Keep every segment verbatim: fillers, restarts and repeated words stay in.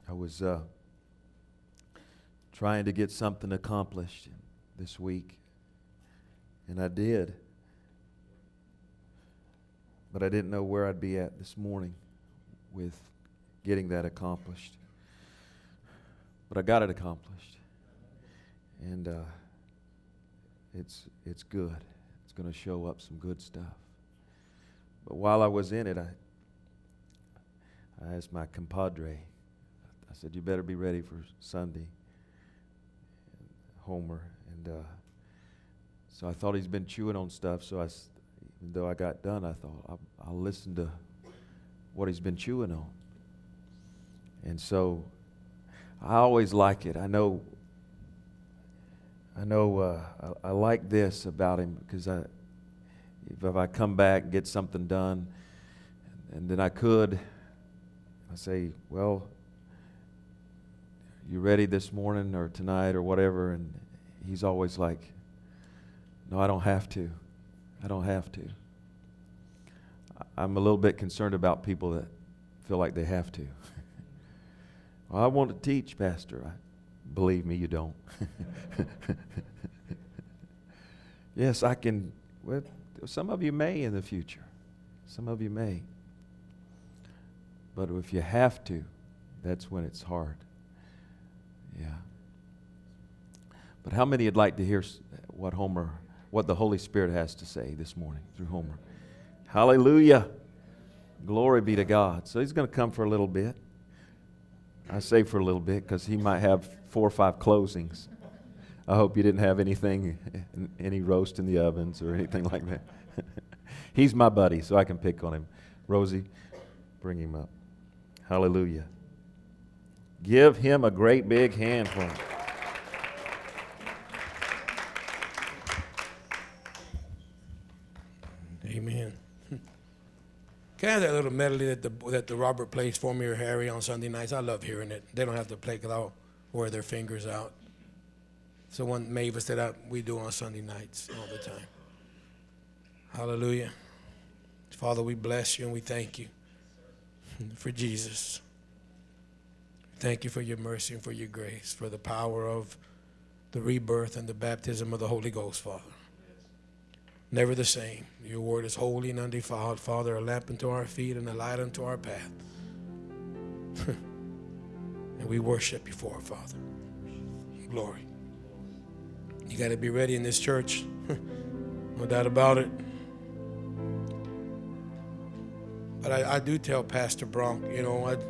I was uh, trying to get something accomplished this week, and I did. But I didn't know where I'd be at this morning with getting that accomplished. But I got it accomplished, and uh, it's it's good. It's going to show up some good stuff. But while I was in it, I I asked my compadre. I said, "You better be ready for Sunday, Homer." And uh, so I thought he's been chewing on stuff. So I, even though I got done, I thought I'll, I'll listen to what he's been chewing on. And so I always like it. I know. I know. Uh, I, I like this about him because I, if I come back and get something done, and then I could, I say, "Well, you ready this morning or tonight or whatever?" And he's always like, "No, I don't have to. I don't have to." I'm a little bit concerned about people that feel like they have to. "Well, I want to teach, Pastor." I, believe me, you don't. Yes, I can. Well, some of you may in the future. Some of you may. But if you have to, that's when it's hard. Yeah. But how many would like to hear what Homer, what the Holy Spirit has to say this morning through Homer? Hallelujah. Glory be to God. So he's going to come for a little bit. I say for a little bit because he might have four or five closings. I hope you didn't have anything, any roast in the ovens or anything like that. He's my buddy, so I can pick on him. Rosie, bring him up. Hallelujah. Give him a great big hand for him. Amen. Can I have that little medley that the that the Robert plays for me or Harry on Sunday nights? I love hearing it. They don't have to play because I'll wear their fingers out. So one Mavis that I, we do on Sunday nights all the time. Hallelujah. Father, we bless you and we thank you for Jesus. Thank you for your mercy and for your grace, for the power of the rebirth and the baptism of the Holy Ghost, Father. Never the same. Your word is holy and undefiled, Father, a lamp unto our feet and a light unto our path. And we worship you for it, Father. Glory. You got to be ready in this church. No doubt about it. But I, I do tell Pastor Bronk, you know, I,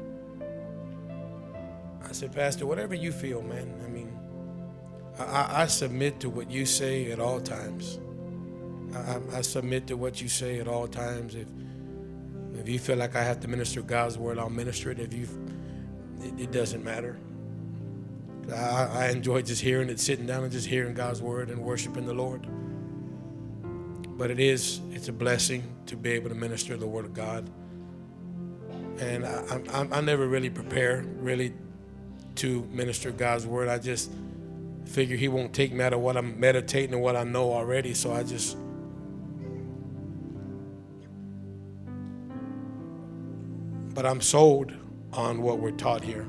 I said, "Pastor, whatever you feel, man. I mean, I, I submit to what you say at all times. I, I submit to what you say at all times. If if you feel like I have to minister God's word, I'll minister it. If you, it, it doesn't matter. I, I enjoy just hearing it, sitting down and just hearing God's word and worshiping the Lord. But it is, it's a blessing to be able to minister the word of God. And I, I, I never really prepare, really, to minister God's word. I just figure he won't take me out of what I'm meditating and what I know already, so I just... But I'm sold on what we're taught here.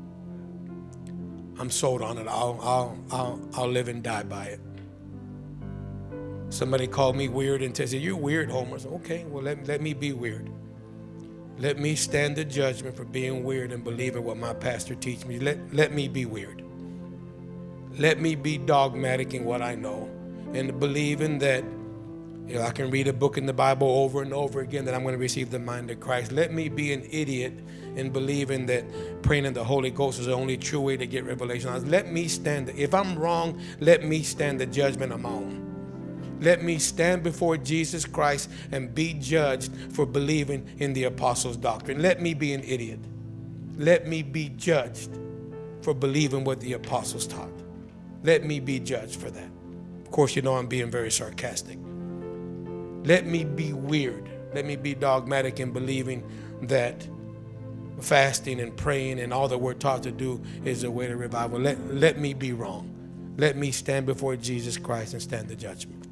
I'm sold on it. I'll, I'll, I'll, I'll live and die by it. Somebody called me weird and said, "You're weird, Homer." I said, "Okay, well, let, let me be weird. Let me stand the judgment for being weird and believing what my pastor teaches me. Let, let me be weird. Let me be dogmatic in what I know and believing that, you know, I can read a book in the Bible over and over again that I'm going to receive the mind of Christ. Let me be an idiot in believing that praying in the Holy Ghost is the only true way to get revelation. Let me stand. If I'm wrong, let me stand the judgment of my own. Let me stand before Jesus Christ and be judged for believing in the apostles' doctrine. Let me be an idiot. Let me be judged for believing what the apostles taught. Let me be judged for that. Of course, you know I'm being very sarcastic. Let me be weird. Let me be dogmatic in believing that fasting and praying and all that we're taught to do is a way to revival. Let, let me be wrong. Let me stand before Jesus Christ and stand the judgment.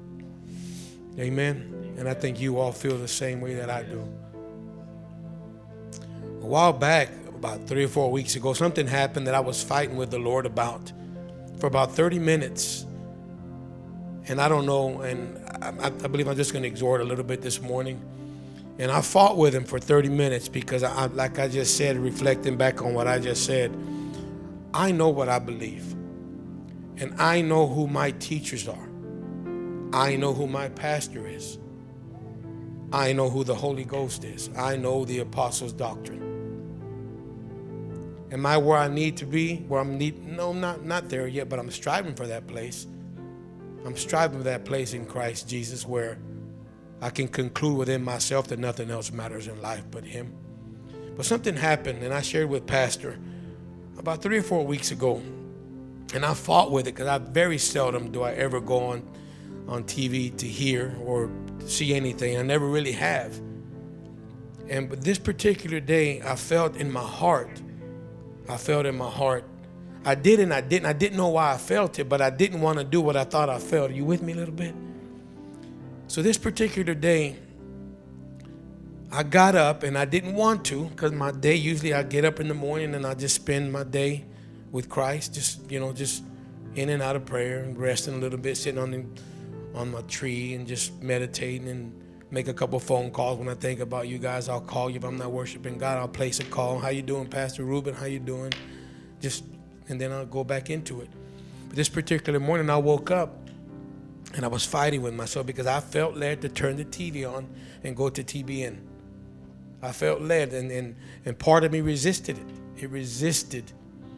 Amen. And I think you all feel the same way that I do. A while back, about three or four weeks ago, something happened that I was fighting with the Lord about for about thirty minutes. And I don't know, and I, I believe I'm just going to exhort a little bit this morning. And I fought with him for thirty minutes because, I, like I just said, reflecting back on what I just said, I know what I believe. And I know who my teachers are. I know who my pastor is. I know who the Holy Ghost is. I know the apostles' doctrine. Am I where I need to be? Where I'm need? No, not not there yet, but I'm striving for that place. I'm striving for that place in Christ Jesus where I can conclude within myself that nothing else matters in life but Him. But something happened, and I shared with Pastor about three or four weeks ago, and I fought with it because I very seldom do I ever go on, on T V to hear or see anything. I never really have. And but this particular day, I felt in my heart, I felt in my heart, I did and I didn't. I didn't know why I felt it, but I didn't want to do what I thought I felt. Are you with me a little bit? So this particular day, I got up, and I didn't want to, because my day, usually I get up in the morning and I just spend my day with Christ, just, you know, just in and out of prayer and resting a little bit, sitting on the, on my tree and just meditating and make a couple phone calls. When I think about you guys, I'll call you. If I'm not worshiping God, I'll place a call. How you doing, Pastor Ruben? How you doing? Just, and then I'll go back into it. But this particular morning, I woke up, and I was fighting with myself because I felt led to turn the T V on and go to T B N. I felt led, and, and, and part of me resisted it. It resisted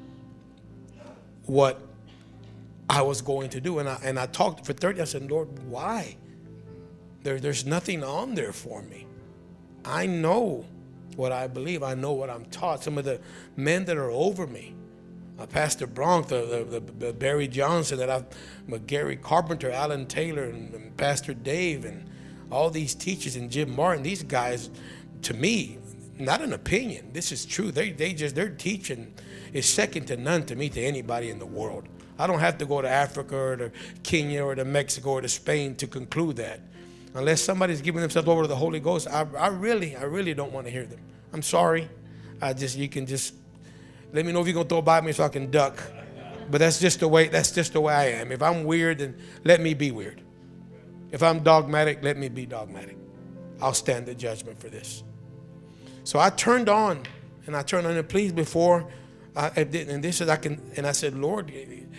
what I was going to do. And I, and I talked for thirty. I said, Lord, why? There, there's nothing on there for me. I know what I believe. I know what I'm taught. Some of the men that are over me, Uh, Pastor Bronk, the, the, the Barry Johnson, that I've, uh, Gary Carpenter, Alan Taylor, and, and Pastor Dave, and all these teachers, and Jim Martin. These guys, to me, not an opinion. This is true. They they just their teaching is second to none to me, to anybody in the world. I don't have to go to Africa or to Kenya or to Mexico or to Spain to conclude that. Unless somebody's giving themselves over to the Holy Ghost, I, I really, I really don't want to hear them. I'm sorry. I just, you can just. Let me know if you're going to throw by me so I can duck. But that's just the way, that's just the way I am. If I'm weird, then let me be weird. If I'm dogmatic, let me be dogmatic. I'll stand the judgment for this. So I turned on, and I turned on, and please, before I, I did, and this is, I can, and I said, Lord,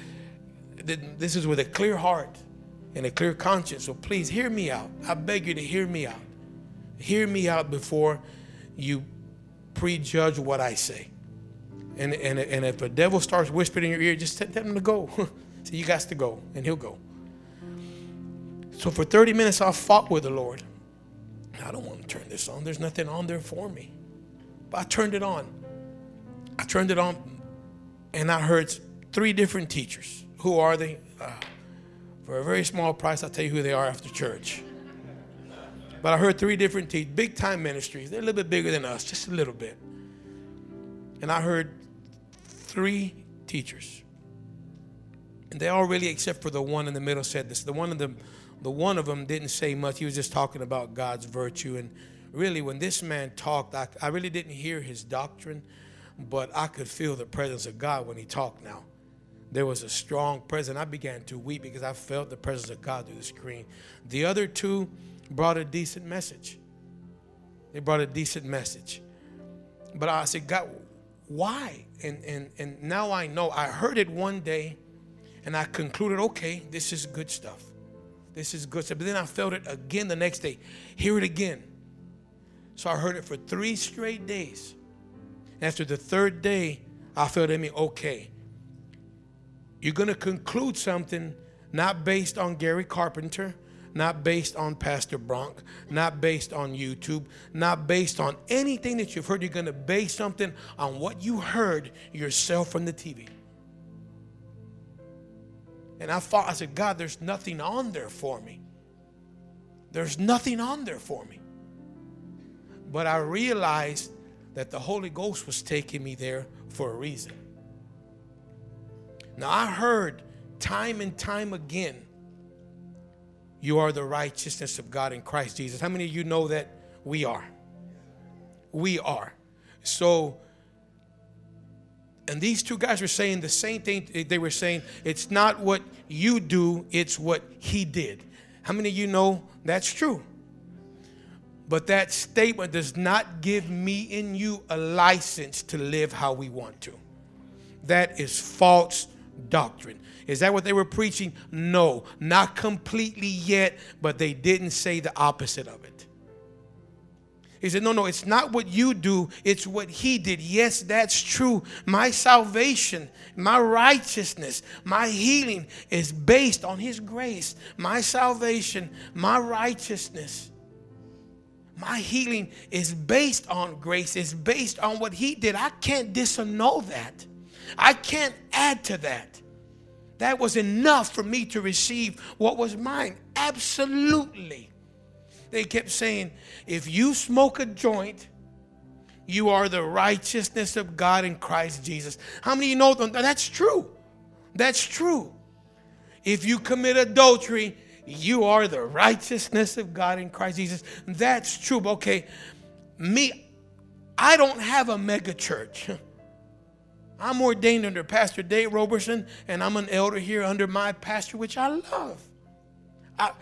this is with a clear heart and a clear conscience. So please hear me out. I beg you to hear me out. Hear me out before you prejudge what I say. And, and, and if the devil starts whispering in your ear, just tell him to go. So you got to go, and he'll go. So for thirty minutes, I fought with the Lord. I don't want to turn this on. There's nothing on there for me. But I turned it on. I turned it on, and I heard three different teachers. Who are they? Uh, for a very small price, I'll tell you who they are after church. But I heard three different teachers, big-time ministries. They're a little bit bigger than us, just a little bit. And I heard three teachers. And they all really, except for the one in the middle, said this. The one of them, the one of them didn't say much. He was just talking about God's virtue. And really, when this man talked, I, I really didn't hear his doctrine, but I could feel the presence of God when he talked now. There was a strong presence. I began to weep because I felt the presence of God through the screen. The other two brought a decent message. They brought a decent message. But I said, God, why? And, and, and now I know. I heard it one day, and I concluded, okay, this is good stuff. This is good stuff. But then I felt it again the next day. Hear it again. So I heard it for three straight days. After the third day, I felt in me, okay, you're going to conclude something not based on Gary Carpenter, not based on Pastor Bronk, not based on YouTube, not based on anything that you've heard. You're going to base something on what you heard yourself from the T V. And I thought, I said, God, there's nothing on there for me. There's nothing on there for me. But I realized that the Holy Ghost was taking me there for a reason. Now, I heard time and time again, you are the righteousness of God in Christ Jesus. How many of you know that we are? We are. So And these two guys were saying the same thing. They were saying, it's not what you do, it's what he did. How many of you know that's true? But that statement does not give me and you a license to live how we want to. That is false doctrine. Is that what they were preaching? No, not completely yet, but they didn't say the opposite of it. He said, no, no, it's not what you do, it's what he did. Yes, that's true. My salvation, my righteousness, my healing is based on his grace. My salvation, my righteousness, my healing is based on grace. It's based on what he did. I can't disannul that. I can't add to that. That was enough for me to receive what was mine. Absolutely. They kept saying, if you smoke a joint, you are the righteousness of God in Christ Jesus. How many of you know that? That's true. That's true. If you commit adultery, you are the righteousness of God in Christ Jesus. That's true. Okay, me, I don't have a mega church. I'm ordained under Pastor Dave Roberson, and I'm an elder here under my pastor, which I love. I,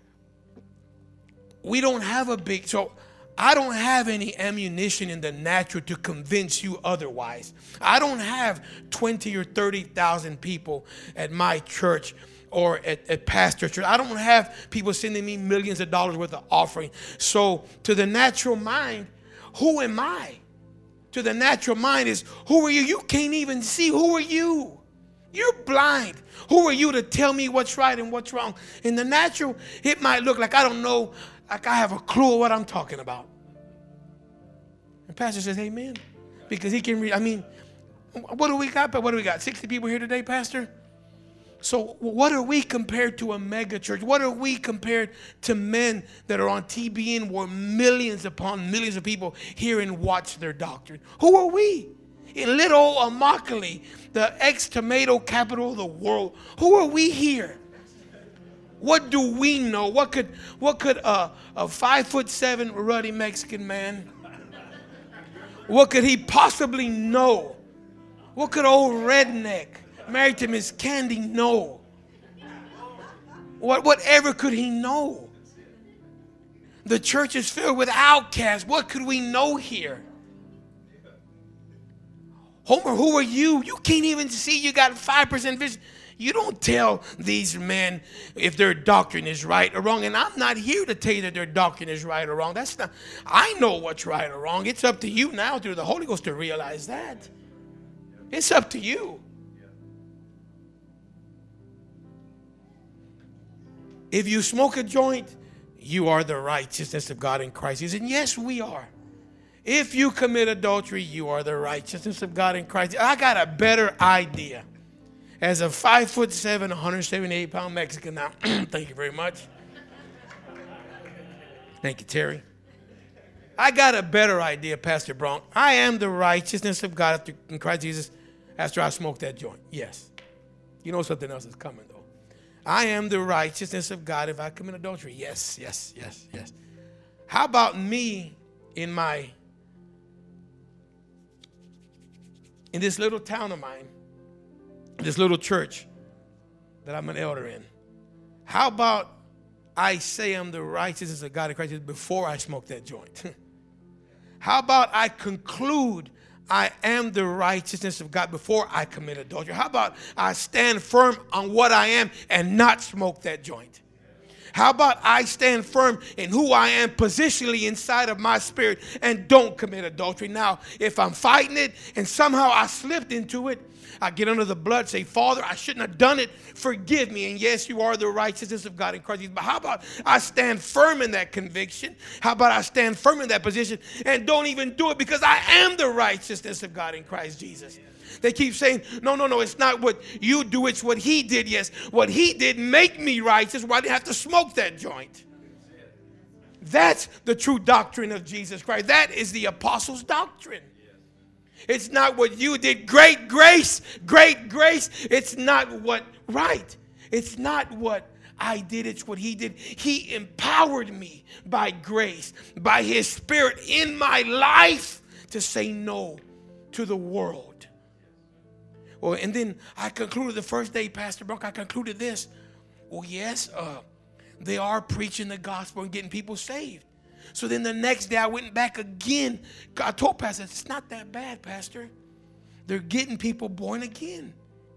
we don't have a big, so I don't have any ammunition in the natural to convince you otherwise. I don't have twenty or thirty thousand people at my church or at, at pastor church. I don't have people sending me millions of dollars worth of offering. So to the natural mind, who am I? To the natural mind is, who are you? You can't even see. Who are you? You're blind. Who are you to tell me what's right and what's wrong? In the natural, it might look like I don't know, like I have a clue of what I'm talking about. And pastor says, amen. Because he can read. I mean, what do we got? What do we got? sixty people here today, pastor? So what are we compared to a mega church? What are we compared to men that are on T B N where millions upon millions of people hear and watch their doctrine? Who are we? In little Immokalee, the ex-tomato capital of the world, who are we here? What do we know? What could what could a, a five foot seven ruddy Mexican man, what could he possibly know? What could old redneck married to Miss Candy know? What whatever could he know? The church is filled with outcasts. What could we know here? Homer, who are you? You can't even see. You got five percent vision. You don't tell these men if their doctrine is right or wrong. And I'm not here to tell you that their doctrine is right or wrong. That's not, I know what's right or wrong. It's up to you now through the Holy Ghost to realize that. It's up to you. If you smoke a joint, you are the righteousness of God in Christ Jesus. And yes, we are. If you commit adultery, you are the righteousness of God in Christ. I got a better idea. As a five foot seven, one hundred seventy-eight pound Mexican now, thank you very much. Thank you, Terry. I got a better idea, Pastor Bronk. I am the righteousness of God in Christ Jesus after I smoke that joint. Yes. You know something else is coming, though. I am the righteousness of God if I commit adultery. Yes, yes, yes, yes. How about me in my, in this little town of mine, this little church that I'm an elder in? How about I say I'm the righteousness of God in Christ before I smoke that joint? How about I conclude I am the righteousness of God before I commit adultery? How about I stand firm on what I am and not smoke that joint? How about I stand firm in who I am positionally inside of my spirit and don't commit adultery? Now, if I'm fighting it and somehow I slipped into it, I get under the blood, say, Father, I shouldn't have done it. Forgive me. And yes, you are the righteousness of God in Christ Jesus. But how about I stand firm in that conviction? How about I stand firm in that position and don't even do it because I am the righteousness of God in Christ Jesus? They keep saying, no, no, no, it's not what you do, it's what he did. Yes, what he did make me righteous. Why did I have to smoke that joint? That's the true doctrine of Jesus Christ. That is the apostles' doctrine. It's not what you did. Great grace, great grace. It's not what, right. It's not what I did. It's what he did. He empowered me by grace, by his spirit in my life to say no to the world. Well, and then I concluded the first day, Pastor Brock, I concluded this. Well, yes, uh, they are preaching the gospel and getting people saved. So then the next day I went back again. I told Pastor, it's not that bad, Pastor. They're getting people born again.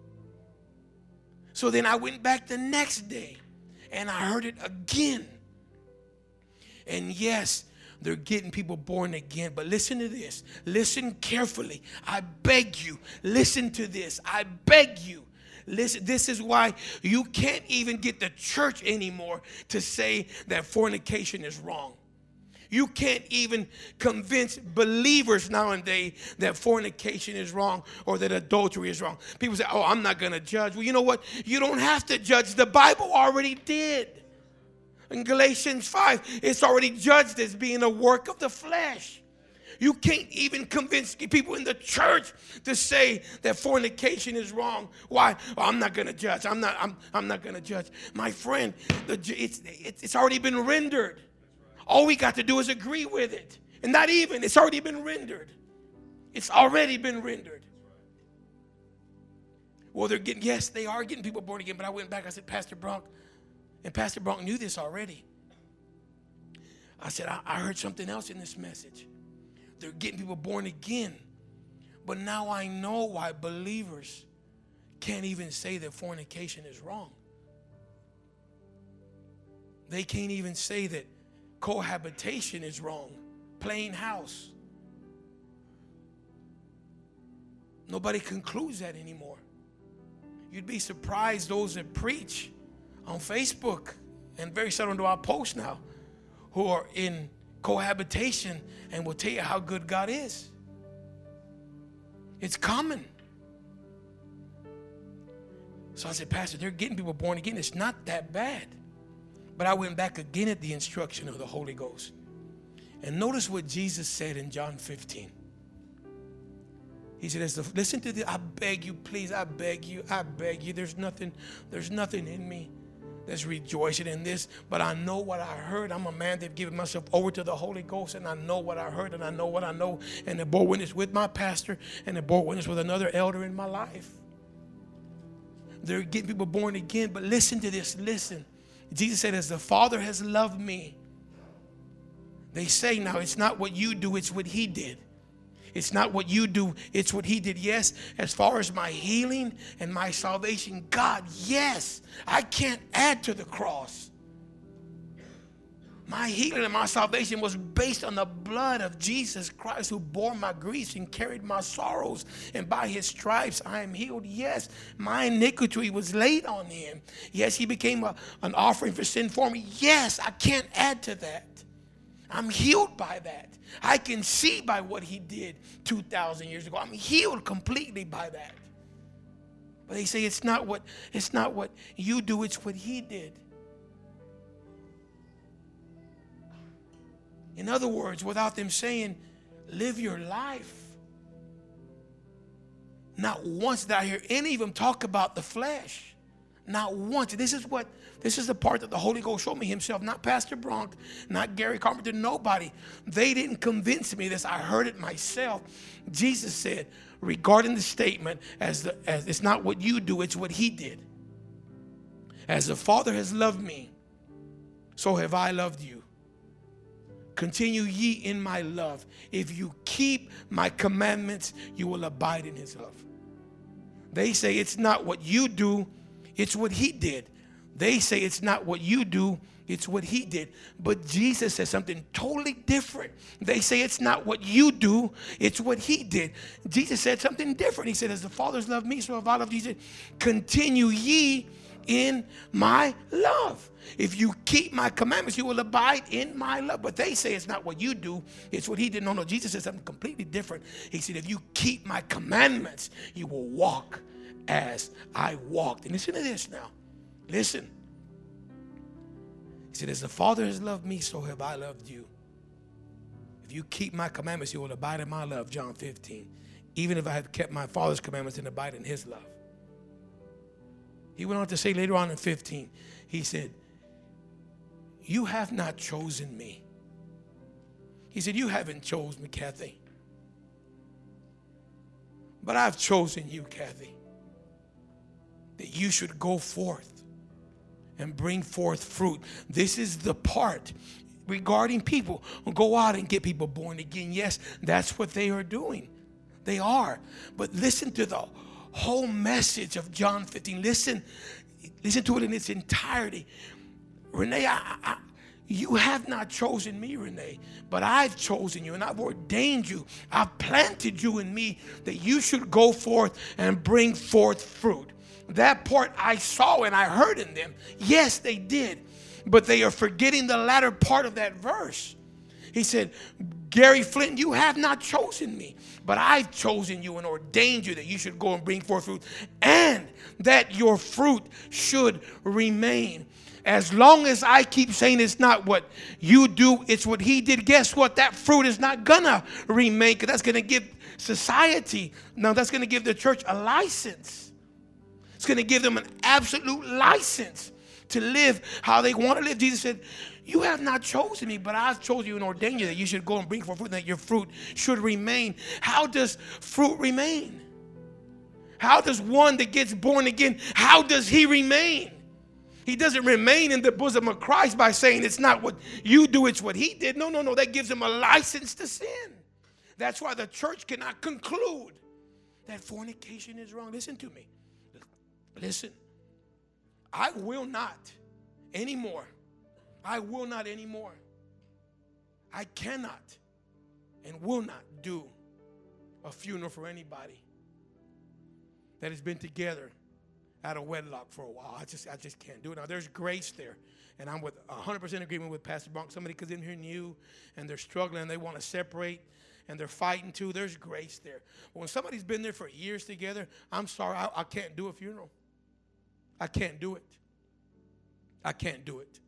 So then I went back the next day and I heard it again. And yes, they're getting people born again. But listen to this. Listen carefully. I beg you. Listen to this. I beg you. Listen, this is why you can't even get the church anymore to say that fornication is wrong. You can't even convince believers nowadays that fornication is wrong or that adultery is wrong. People say, oh, I'm not going to judge. Well, you know what? You don't have to judge. The Bible already did. In Galatians five, it's already judged as being a work of the flesh. You can't even convince people in the church to say that fornication is wrong. Why? Well, I'm not going to judge. I'm not. I'm. I'm not going to judge. My friend, the, it's it's already been rendered. All we got to do is agree with it, and not even. It's already been rendered. It's already been rendered. Well, they're getting. Yes, they are getting people born again. But I went back. I said, Pastor Bronk, and Pastor Bronk knew this already. I said, I, I heard something else in this message. They're getting people born again. But now I know why believers can't even say that fornication is wrong. They can't even say that cohabitation is wrong. Plain house. Nobody concludes that anymore. You'd be surprised those that preach on Facebook, and very seldom do I post now, who are in cohabitation and will tell you how good God is. It's common. So I said, Pastor, they're getting people born again. It's not that bad. But I went back again at the instruction of the Holy Ghost. And notice what Jesus said in John fifteen. He said, As the, listen to this, I beg you, please, I beg you, I beg you. There's nothing, there's nothing in me that's rejoicing in this, but I know what I heard. I'm a man that given myself over to the Holy Ghost, and I know what I heard, and I know what I know. And the bore witness with my pastor, and the bore witness with another elder in my life. They're getting people born again, but listen to this, listen. Jesus said, as the Father has loved me. They say now, it's not what you do, it's what he did. It's not what you do, it's what he did. Yes, as far as my healing and my salvation, God, yes, I can't add to the cross. My healing and my salvation was based on the blood of Jesus Christ, who bore my griefs and carried my sorrows. And by his stripes I am healed. Yes, my iniquity was laid on him. Yes, he became a, an offering for sin for me. Yes, I can't add to that. I'm healed by that. I can see by what he did two thousand years ago. I'm healed completely by that. But they say it's not what, it's not what you do, it's what he did. In other words, without them saying, live your life. Not once did I hear any of them talk about the flesh. Not once. This is what, this is the part that the Holy Ghost showed me himself. Not Pastor Bronk, not Gary Carpenter, nobody. They didn't convince me of this. I heard it myself. Jesus said, regarding the statement, as, the, as it's not what you do, it's what he did. As the Father has loved me, so have I loved you. Continue ye in my love. If you keep my commandments, you will abide in his love. They say it's not what you do, it's what he did. They say it's not what you do, it's what he did. But Jesus says something totally different. They say it's not what you do, it's what he did. Jesus said something different. He said, as the Father's loved me, so have I loved you. He said, continue ye in my love. If you keep my commandments, you will abide in my love. But they say it's not what you do, it's what he did. No, no, Jesus said something completely different. He said, if you keep my commandments, you will walk as I walked. And listen to this now. Listen. He said, as the Father has loved me, so have I loved you. If you keep my commandments, you will abide in my love, John fifteen. Even if I have kept my Father's commandments and abide in his love. He went on to say later on in fifteen, he said, you have not chosen me. He said, you haven't chosen me, Kathy. But I've chosen you, Kathy. that you should go forth and bring forth fruit. This is the part regarding people. Go out and get people born again. Yes, that's what they are doing. They are. But listen to the whole message of John fifteen. Listen, listen to it in its entirety. Renee, I, I, you have not chosen me, Renee, but I've chosen you and I've ordained you. I've planted you in me that you should go forth and bring forth fruit. That part I saw and I heard in them. Yes, they did. But they are forgetting the latter part of that verse. He said, Gary Flint, you have not chosen me, but I've chosen you and ordained you that you should go and bring forth fruit, and that your fruit should remain. As long as I keep saying it's not what you do, it's what he did, guess what? That fruit is not going to remain, because that's going to give society, now that's going to give the church a license. It's going to give them an absolute license to live how they want to live. Jesus said, you have not chosen me, but I've chosen you and ordained you that you should go and bring forth fruit, and that your fruit should remain. How does fruit remain? How does one that gets born again, how does he remain? He doesn't remain in the bosom of Christ by saying it's not what you do, it's what he did. No, no, no. That gives him a license to sin. That's why the church cannot conclude that fornication is wrong. Listen to me. Listen. I will not anymore. I will not anymore. I cannot and will not do a funeral for anybody that has been together out of wedlock for a while. I just I just can't do it. Now, there's grace there, and I'm with one hundred percent agreement with Pastor Bronk. Somebody comes in here new, and they're struggling, and they want to separate, and they're fighting too. There's grace there. But when somebody's been there for years together, I'm sorry, I, I can't do a funeral. I can't do it. I can't do it.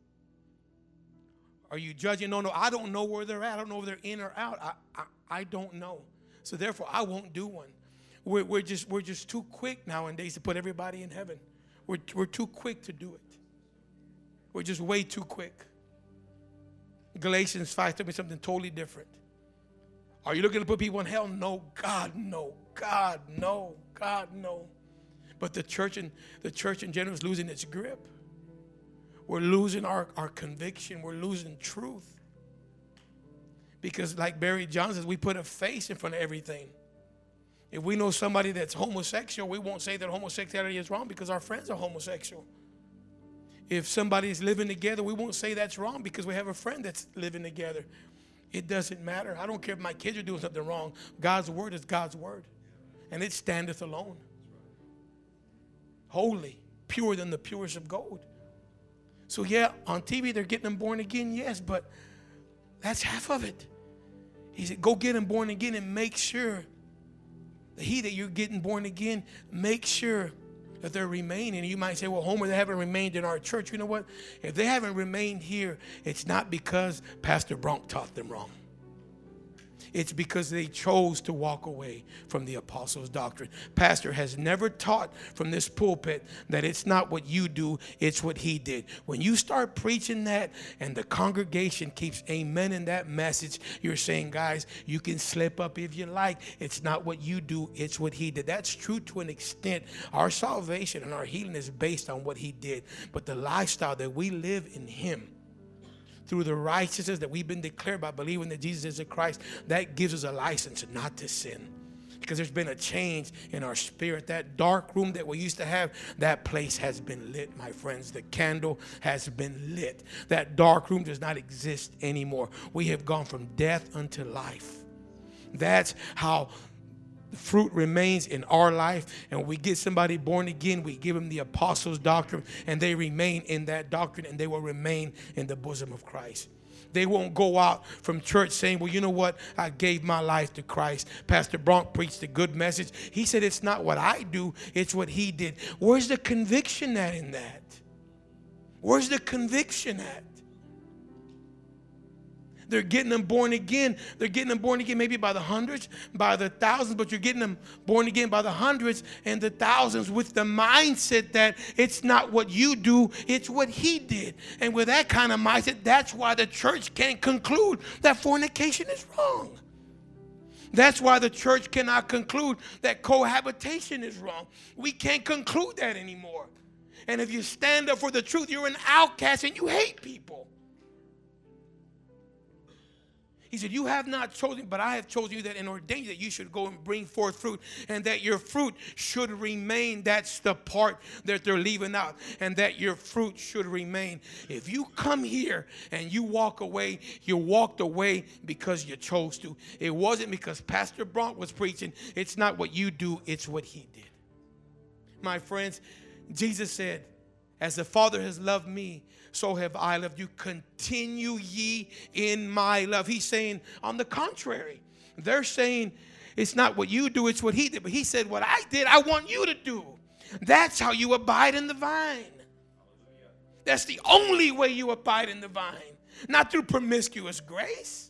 Are you judging? No, no, I don't know where they're at. I don't know if they're in or out. I, I, I don't know. So therefore, I won't do one. We're, we're just we're just too quick nowadays to put everybody in heaven. We're, we're too quick to do it. We're just way too quick. Galatians five tells me something totally different. Are you looking to put people in hell? No, God, no. God, no. God, no. But the church in, the church in general is losing its grip. We're losing our, our conviction. We're losing truth. Because like Barry John says, we put a face in front of everything. If we know somebody that's homosexual, we won't say that homosexuality is wrong because our friends are homosexual. If somebody is living together, we won't say that's wrong because we have a friend that's living together. It doesn't matter. I don't care if my kids are doing something wrong. God's word is God's word. And it standeth alone. Holy, purer than the purest of gold. So yeah, on T V they're getting them born again, yes, but that's half of it. He said, go get them born again and make sure that he that you're getting born again, make sure that they're remaining. And you might say, well, Homer, they haven't remained in our church. You know what? If they haven't remained here, it's not because Pastor Bronk taught them wrong. It's because they chose to walk away from the apostles' doctrine. Pastor has never taught from this pulpit that it's not what you do, it's what he did. When you start preaching that and the congregation keeps amen in that message, you're saying, guys, you can slip up if you like. It's not what you do, it's what he did. That's true to an extent. Our salvation and our healing is based on what he did. But the lifestyle that we live in him, through the righteousness that we've been declared by believing that Jesus is the Christ, that gives us a license not to sin. Because there's been a change in our spirit. That dark room that we used to have, that place has been lit, my friends. The candle has been lit. That dark room does not exist anymore. We have gone from death unto life. That's how the fruit remains in our life. And when we get somebody born again, we give them the apostles' doctrine, and they remain in that doctrine, and they will remain in the bosom of Christ. They won't go out from church saying, well, you know what? I gave my life to Christ. Pastor Bronk preached a good message. He said it's not what I do, it's what he did. Where's the conviction at in that? Where's the conviction at? They're getting them born again. They're getting them born again maybe by the hundreds, by the thousands, but you're getting them born again by the hundreds and the thousands with the mindset that it's not what you do, it's what he did. And with that kind of mindset, that's why the church can't conclude that fornication is wrong. That's why the church cannot conclude that cohabitation is wrong. We can't conclude that anymore. And if you stand up for the truth, you're an outcast and you hate people. He said, you have not chosen, but I have chosen you that and ordained you that you should go and bring forth fruit, and that your fruit should remain. That's the part that they're leaving out, and that your fruit should remain. If you come here and you walk away, you walked away because you chose to. It wasn't because Pastor Bronk was preaching. It's not what you do, it's what he did. My friends, Jesus said, as the Father has loved me, so have I loved you. Continue ye in my love. He's saying, on the contrary, they're saying it's not what you do, it's what he did. But he said, what I did, I want you to do. That's how you abide in the vine. That's the only way you abide in the vine. Not through promiscuous grace.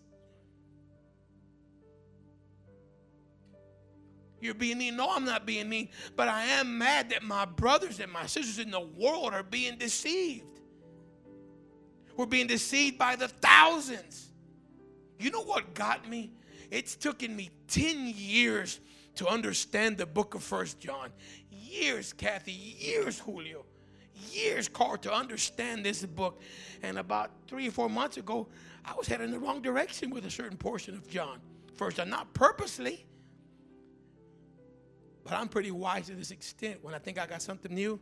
You're being mean. No, I'm not being mean. But I am mad that my brothers and my sisters in the world are being deceived. We're being deceived by the thousands. You know what got me? It's taken me ten years to understand the book of First John. Years, Kathy. Years, Julio. Years, Carl, to understand this book. And about three or four months ago, I was heading in the wrong direction with a certain portion of John. First John, not purposely. But I'm pretty wise to this extent. When I think I got something new,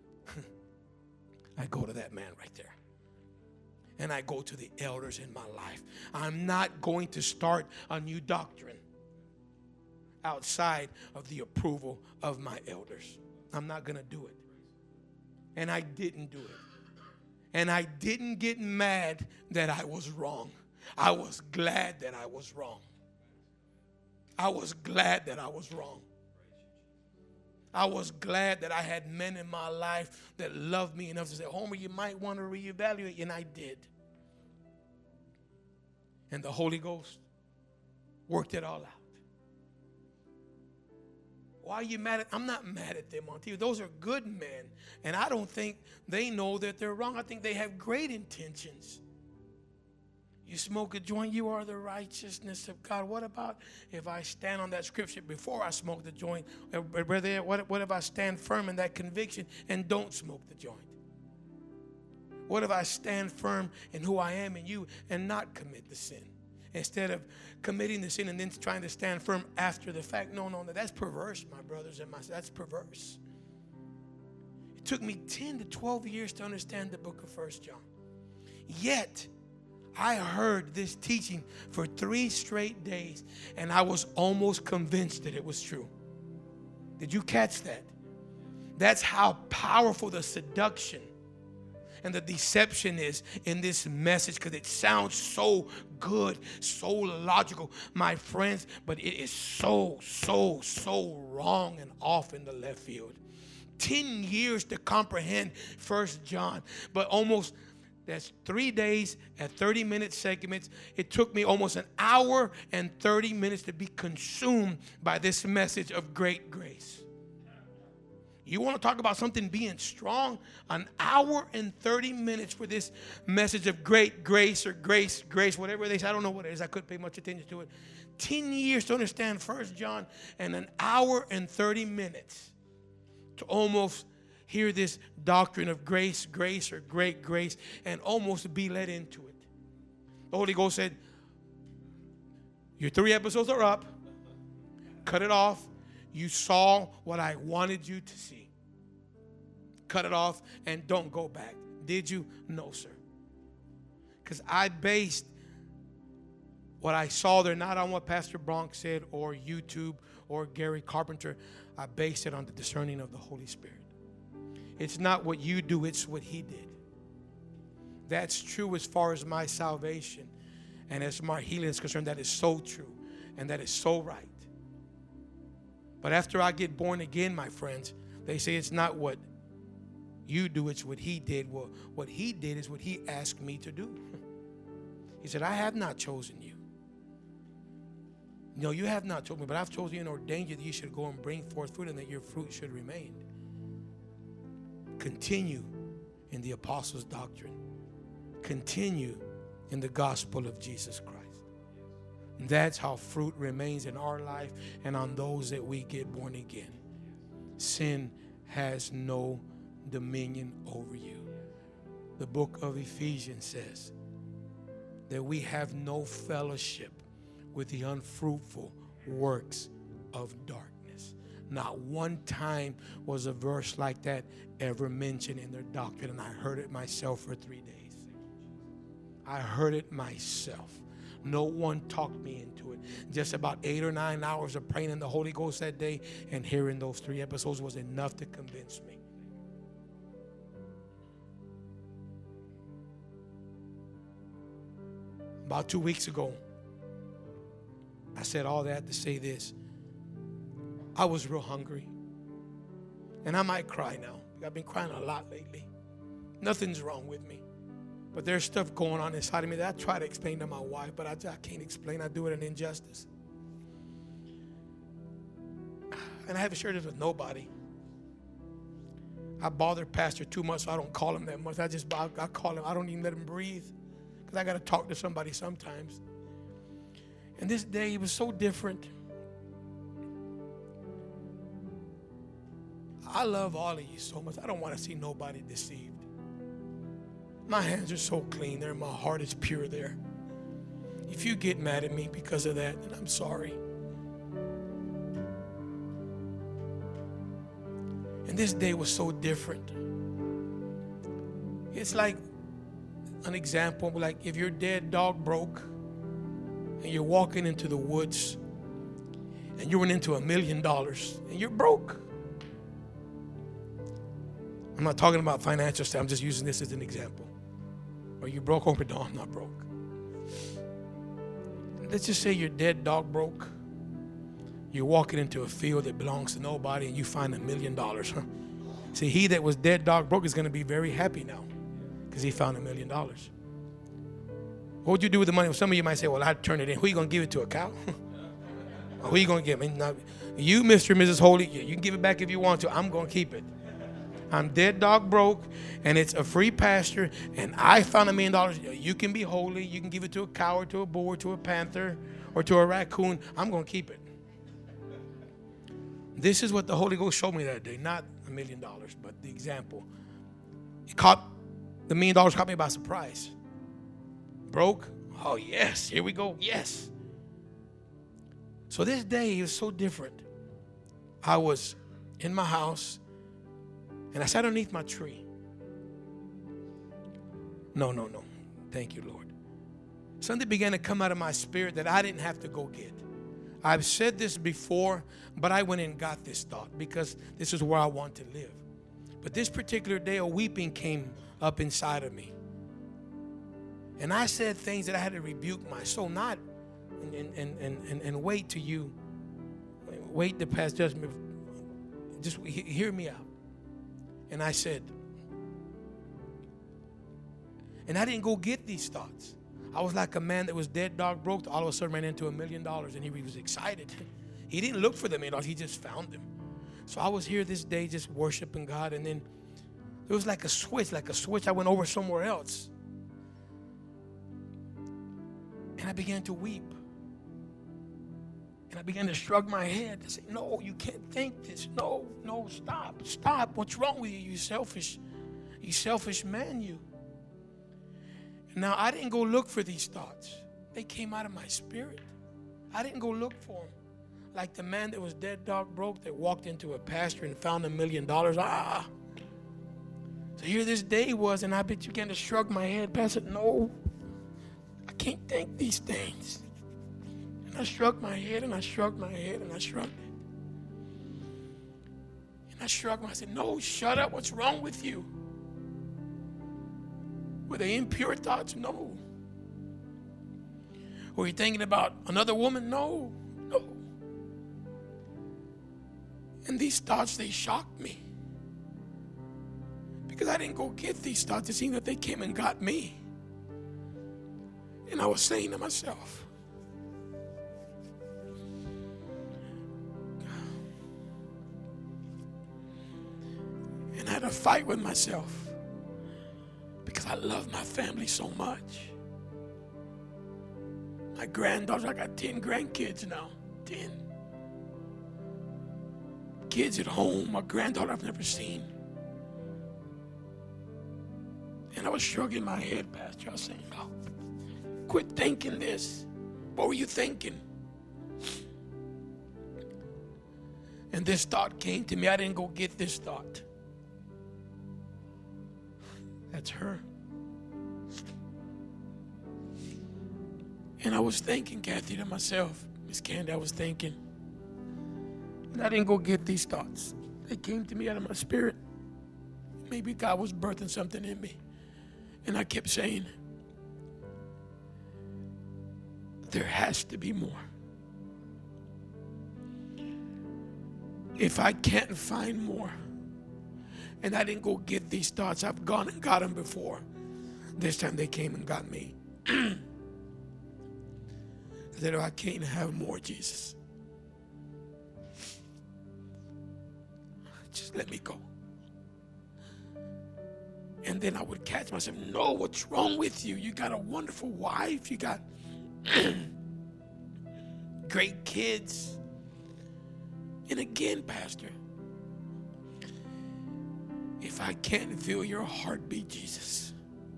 I go to that man right there. And I go to the elders in my life. I'm not going to start a new doctrine outside of the approval of my elders. I'm not going to do it. And I didn't do it. And I didn't get mad that I was wrong. I was glad that I was wrong. I was glad that I was wrong. I was glad that I had men in my life that loved me enough to say, Homer, you might want to reevaluate. And I did. And the Holy Ghost worked it all out. Why are you mad at? I'm not mad at them on T V. Those are good men. And I don't think they know that they're wrong. I think they have great intentions. You smoke a joint, you are the righteousness of God. What about if I stand on that scripture before I smoke the joint? Brother, what, what if I stand firm in that conviction and don't smoke the joint? What if I stand firm in who I am in you and not commit the sin? Instead of committing the sin and then trying to stand firm after the fact. No, no, no. That's perverse, my brothers and my sisters. That's perverse. It took me ten to twelve years to understand the book of First John. Yet, I heard this teaching for three straight days, and I was almost convinced that it was true. Did you catch that? That's how powerful the seduction and the deception is in this message, because it sounds so good, so logical, my friends, but it is so, so, so wrong and off in the left field. Ten years to comprehend First John, but almost that's three days at thirty minute segments. It took me almost an hour and thirty minutes to be consumed by this message of great grace. You want to talk about something being strong? An hour and thirty minutes for this message of great grace or grace, grace, whatever they say. I don't know what it is. I couldn't pay much attention to it. Ten years to understand First John and an hour and thirty minutes to almost hear this doctrine of grace, grace, or great grace, and almost be led into it. The Holy Ghost said, your three episodes are up. Cut it off. You saw what I wanted you to see. Cut it off and don't go back. Did you? No, sir. Because I based what I saw there not on what Pastor Bronk said or YouTube or Gary Carpenter. I based it on the discerning of the Holy Spirit. It's not what you do, it's what he did. That's true as far as my salvation and as my healing is concerned. That is so true and that is so right. But after I get born again, my friends, they say it's not what you do, it's what he did. Well, what he did is what he asked me to do. He said, I have not chosen you. No, you have not chosen me, but I've chosen you and ordained you that you should go and bring forth fruit and that your fruit should remain. Continue in the apostles' doctrine. Continue in the gospel of Jesus Christ. That's how fruit remains in our life and on those that we get born again. Sin has no dominion over you. The book of Ephesians says that we have no fellowship with the unfruitful works of darkness. Not one time was a verse like that ever mentioned in their doctrine, and I heard it myself for three days. I heard it myself. No one talked me into it. Just about eight or nine hours of praying in the Holy Ghost that day and hearing those three episodes was enough to convince me. About two weeks ago, I said all that to say this. I was real hungry. And I might cry now. I've been crying a lot lately. Nothing's wrong with me. But there's stuff going on inside of me that I try to explain to my wife, but I, I can't explain. I do it an injustice. And I haven't shared this with nobody. I bother Pastor too much, so I don't call him that much. I just I, I call him. I don't even let him breathe because I got to talk to somebody sometimes. And this day, it was so different. I love all of you so much. I don't want to see nobody deceived. My hands are so clean there. My heart is pure there. If you get mad at me because of that, then I'm sorry. And this day was so different. It's like an example, like if your dead dog broke and you're walking into the woods and you run into a million dollars and you're broke. I'm not talking about financial stuff. I'm just using this as an example. Are you broke? Oh, no, I'm not broke. Let's just say your dead dog broke. You're walking into a field that belongs to nobody and you find a million dollars. See, he that was dead dog broke is going to be very happy now because he found a million dollars. What would you do with the money? Well, some of you might say, well, I'd turn it in. Who are you going to give it to, a cow? Who are you going to give it? Now, you, Mister and Missus Holy, you can give it back if you want to. I'm going to keep it. I'm dead dog broke, and it's a free pasture, and I found a million dollars. You can be holy. You can give it to a cow or to a bull or to a panther or to a raccoon. I'm going to keep it. This is what the Holy Ghost showed me that day. Not a million dollars, but the example. It caught, the million dollars caught me by surprise. Broke? Oh, yes. Here we go. Yes. So this day was so different. I was in my house. And I sat underneath my tree. No, no, no. Thank you, Lord. Something began to come out of my spirit that I didn't have to go get. I've said this before, but I went and got this thought because this is where I want to live. But this particular day, a weeping came up inside of me. And I said things that I had to rebuke my soul, not and, and, and, and, and wait till you, wait to pass judgment. Just hear me out. And I said, and I didn't go get these thoughts. I was like a man that was dead dog broke, all of a sudden ran into a million dollars, and he was excited. He didn't look for the million dollars, he just found them. So I was here this day just worshiping God, and then it was like a switch, like a switch. I went over somewhere else. And I began to weep. And I began to shrug my head and say, no, you can't think this. No, no, stop, stop. What's wrong with you, you selfish, you selfish man, you. Now, I didn't go look for these thoughts. They came out of my spirit. I didn't go look for them. Like the man that was dead dog broke that walked into a pasture and found a million dollars. Ah. So here this day was, and I began to shrug my head. Pastor, no, I can't think these things. I shrugged my head and I shrugged my head and I shrugged it. And I shrugged my head. I said, no, shut up. What's wrong with you? Were they impure thoughts? No. Were you thinking about another woman? No. No. And these thoughts, they shocked me. Because I didn't go get these thoughts. It seemed that they came and got me. And I was saying to myself, I had a fight with myself because I love my family so much. My granddaughter, I got ten grandkids now. ten. Kids at home, my granddaughter I've never seen. And I was shrugging my head, Pastor. I was saying, oh, quit thinking this. What were you thinking? And this thought came to me. I didn't go get this thought. That's her. And I was thinking, Kathy, to myself, Miss Candy, I was thinking, and I didn't go get these thoughts. They came to me out of my spirit. Maybe God was birthing something in me. And I kept saying, there has to be more. If I can't find more, and I didn't go get these thoughts, I've gone and got them before. This time they came and got me. I said, oh, I can't have more, Jesus. Just let me go. And then I would catch myself, no, what's wrong with you? You got a wonderful wife. You got great kids. And again, Pastor, if I can't feel your heartbeat, Jesus,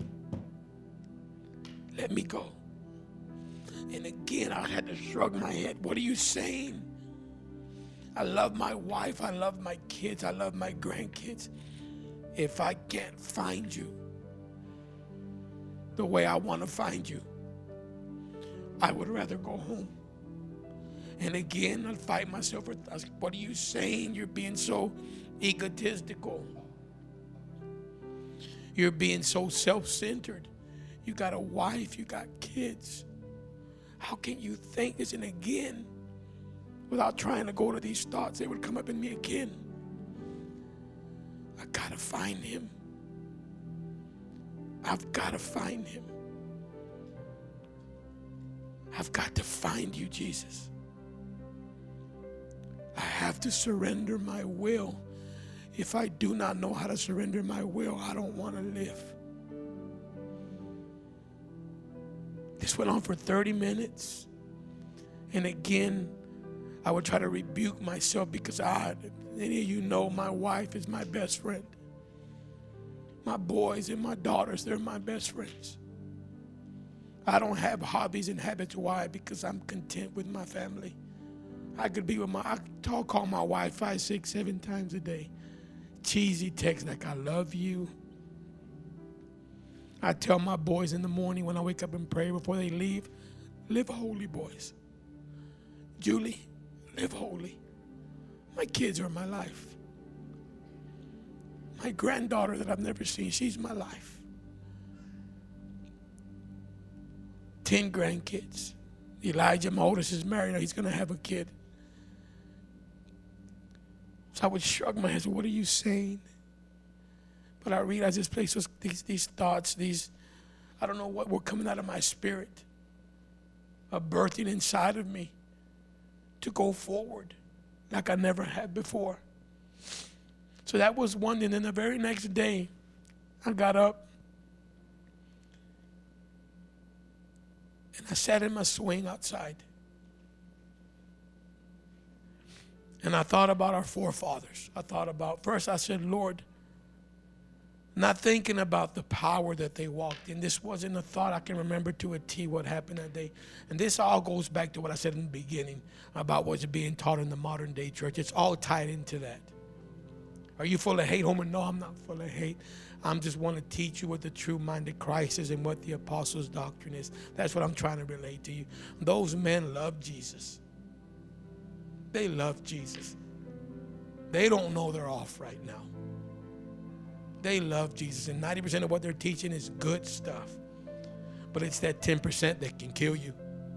let me go. And again, I had to shrug my head. What are you saying? I love my wife. I love my kids. I love my grandkids. If I can't find you the way I want to find you, I would rather go home. And again, I'd fight myself. What are you saying? You're being so egotistical. You're being so self-centered. You got a wife. You got kids. How can you think this? And again, without trying to go to these thoughts, they would come up in me again. I gotta find him. I've gotta find him. I've got to find you, Jesus. I have to surrender my will. If I do not know how to surrender my will, I don't want to live. This went on for thirty minutes. And again, I would try to rebuke myself because I, any of you know my wife is my best friend. My boys and my daughters, they're my best friends. I don't have hobbies and habits. Why? Because I'm content with my family. I could be with my, I talk, call my wife five, six, seven times a day. Cheesy text like, I love you. I tell my boys in the morning when I wake up and pray before they leave, live holy, boys. Julie, live holy. My kids are my life. My granddaughter that I've never seen, she's my life. Ten grandkids. Elijah, my oldest, is married. He's going to have a kid. So I would shrug my head. What are you saying? But I realized this place was these, these thoughts, these, I don't know what were coming out of my spirit, a birthing inside of me to go forward like I never had before. So that was one thing. And then the very next day, I got up and I sat in my swing outside. And I thought about our forefathers. I thought about, first I said, Lord, not thinking about the power that they walked in. This wasn't a thought I can remember to a T what happened that day. And this all goes back to what I said in the beginning about what's being taught in the modern day church. It's all tied into that. Are you full of hate, Homer? No, I'm not full of hate. I'm just want to teach you what the true-minded Christ is and what the apostles' doctrine is. That's what I'm trying to relate to you. Those men love Jesus. They love Jesus. They don't know they're off right now. They love Jesus, and ninety percent of what they're teaching is good stuff. But it's that ten percent that can kill you.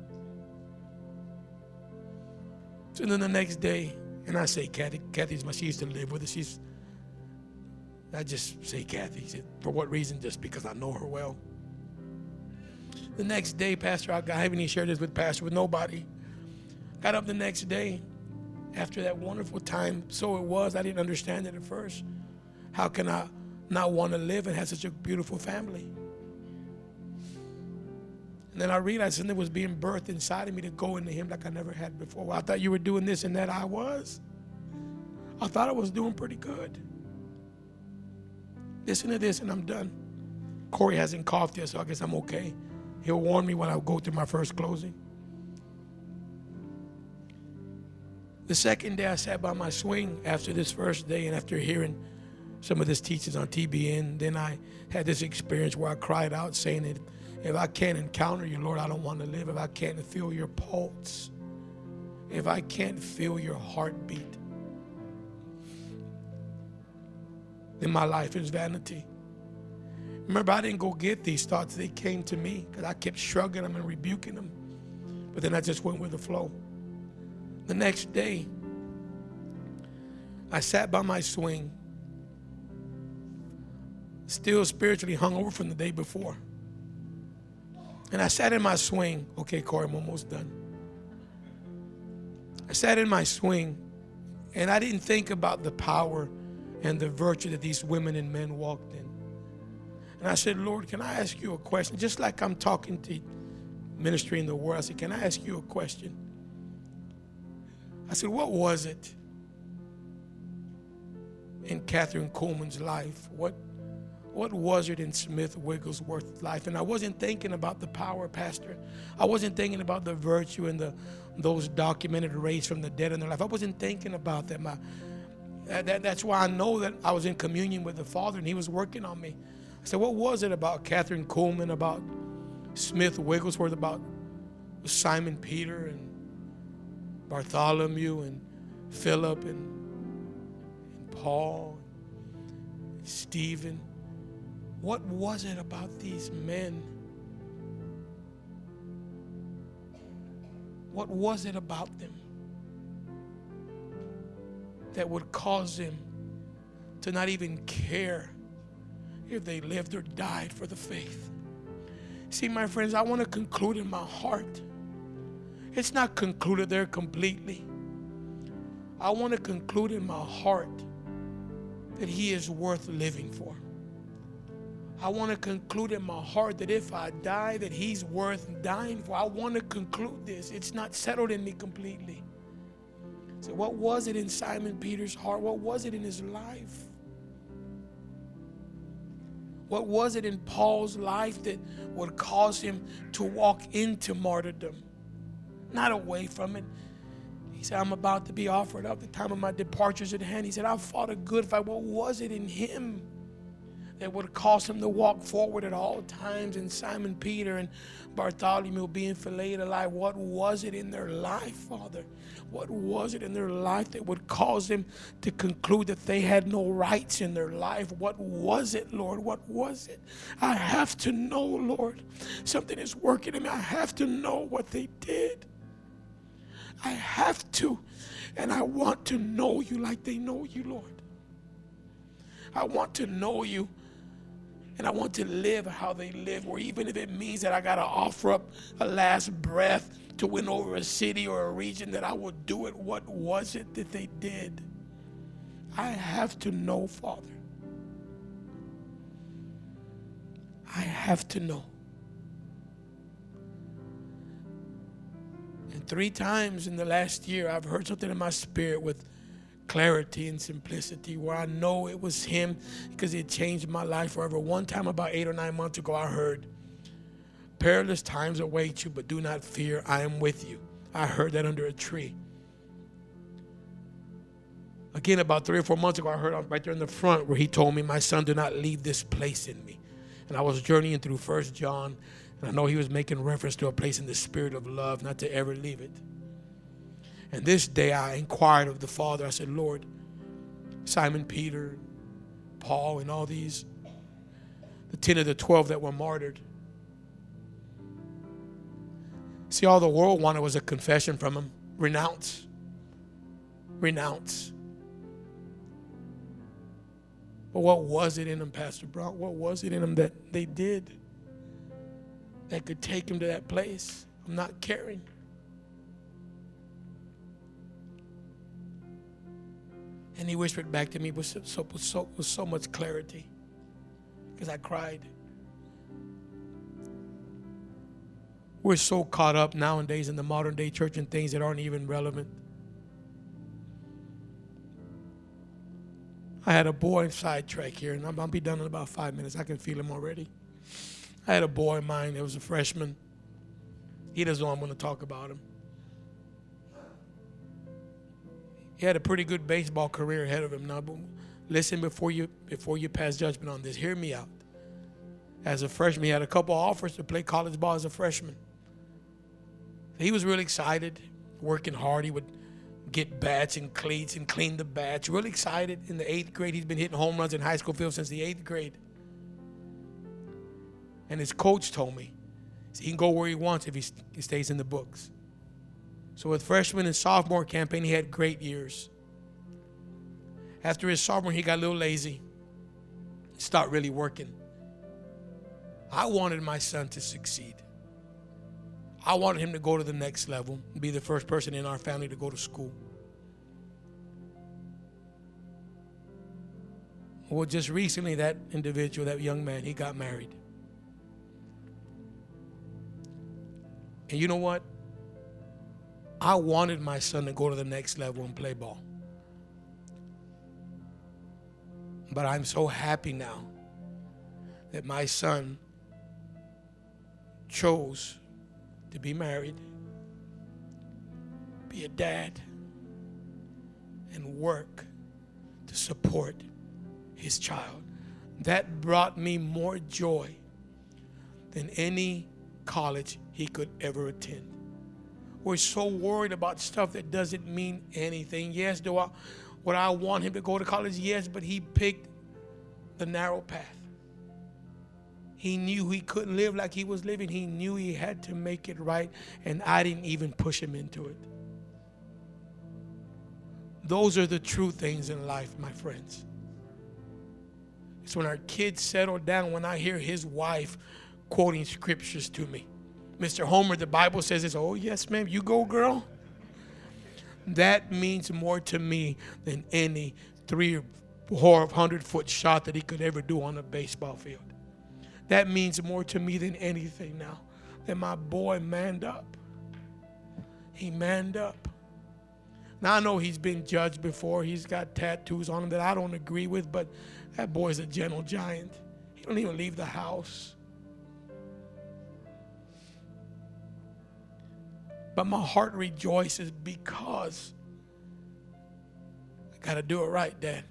So then the next day, and I say, Kathy, Kathy's my, she used to live with us. She's, I just say Kathy. Said, for what reason? Just because I know her well. The next day, Pastor, I, I haven't even shared this with Pastor, with nobody. Got up the next day after that wonderful time. So it was. I didn't understand it at first. How can I not want to live and have such a beautiful family? And then I realized something was being birthed inside of me to go into him like I never had before. Well, I thought you were doing this and that. I was. I thought I was doing pretty good. Listen to this and I'm done. Corey hasn't coughed yet, so I guess I'm okay. He'll warn me when I go through my first closing. The second day I sat by my swing after this first day and after hearing some of this teachings on T B N, then I had this experience where I cried out saying that if I can't encounter you, Lord, I don't want to live. If I can't feel your pulse, if I can't feel your heartbeat, then my life is vanity. Remember, I didn't go get these thoughts. They came to me because I kept shrugging them and rebuking them. But then I just went with the flow. The next day, I sat by my swing, still spiritually hungover from the day before. And I sat in my swing. Okay, Corey, I'm almost done. I sat in my swing, and I didn't think about the power and the virtue that these women and men walked in. And I said, Lord, can I ask you a question? Just like I'm talking to ministry in the world, I said, can I ask you a question? I said, what was it in Catherine Kuhlman's life? What, what was it in Smith Wigglesworth's life? And I wasn't thinking about the power, Pastor. I wasn't thinking about the virtue and the those documented raised from the dead in their life. I wasn't thinking about that. My, that. That's why I know that I was in communion with the Father and he was working on me. I said, what was it about Catherine Kuhlman, about Smith Wigglesworth, about Simon Peter and Bartholomew and Philip and, and Paul, and Stephen? What was it about these men? What was it about them that would cause them to not even care if they lived or died for the faith? See, my friends, I want to conclude in my heart. It's not concluded there completely. I want to conclude in my heart that he is worth living for. I want to conclude in my heart that if I die, that he's worth dying for. I want to conclude this. It's not settled in me completely. So what was it in Simon Peter's heart? What was it in his life? What was it in Paul's life that would cause him to walk into martyrdom, not away from it? He said, I'm about to be offered up. The time of my departure is at hand. He said, I fought a good fight. What was it in him that would cause him to walk forward at all times? And Simon Peter and Bartholomew being filleted alive, what was it in their life, Father? What was it in their life that would cause them to conclude that they had no rights in their life? What was it, Lord? What was it? I have to know, Lord. Something is working in me. I have to know what they did. I have to. And I want to know you like they know you, Lord. I want to know you. And I want to live how they live, or even if it means that I got to offer up a last breath to win over a city or a region, that I will do it. What was it that they did? I have to know, Father. I have to know. And three times in the last year, I've heard something in my spirit with clarity and simplicity where I know it was him because it changed my life forever. One time about eight or nine months ago, I heard, perilous times await you, but do not fear, I am with you. I heard that under a tree. Again, about three or four months ago, I heard right there in the front where he told me, my son, do not leave this place in me. And I was journeying through First John, and I know he was making reference to a place in the spirit of love, not to ever leave it. And this day I inquired of the Father. I said, Lord, Simon Peter, Paul, and all these, the ten of the twelve that were martyred. See, all the world wanted was a confession from him. Renounce. Renounce. But what was it in them, Pastor Brown? What was it in them that they did that could take him to that place? I'm not caring. And he whispered back to me with so, so, with so, with so much clarity, because I cried. We're so caught up nowadays in the modern day church and things that aren't even relevant. I had a boy, sidetrack here, and I'll be done in about five minutes. I can feel him already. I had a boy of mine that was a freshman. He doesn't know I'm going to talk about him. He had a pretty good baseball career ahead of him. Now, listen before you before you pass judgment on this. Hear me out. As a freshman, he had a couple offers to play college ball as a freshman. He was really excited, working hard. He would get bats and cleats and clean the bats. Really excited. In the eighth grade, he's been hitting home runs in high school field since the eighth grade. And his coach told me he can go where he wants if he, he stays in the books. So with freshman and sophomore campaign, he had great years. After his sophomore, he got a little lazy. Stopped really working. I wanted my son to succeed. I wanted him to go to the next level and be the first person in our family to go to school. Well, just recently, that individual, that young man, he got married. And you know what? I wanted my son to go to the next level and play ball. But I'm so happy now that my son chose to be married, be a dad, and work to support his child. That brought me more joy than any college he could ever attend. We're so worried about stuff that doesn't mean anything. Yes, do I, would I want him to go to college? Yes, but he picked the narrow path. He knew he couldn't live like he was living. He knew he had to make it right, and I didn't even push him into it. Those are the true things in life, my friends. It's when our kids settle down, when I hear his wife quoting scriptures to me. Mister Homer, the Bible says this. Oh, yes, ma'am. You go, girl. That means more to me than any three or four hundred foot shot that he could ever do on a baseball field. That means more to me than anything now. That my boy manned up. He manned up. Now, I know he's been judged before. He's got tattoos on him that I don't agree with, but that boy's a gentle giant. He don't even leave the house. But my heart rejoices because I got to do it right, Dad.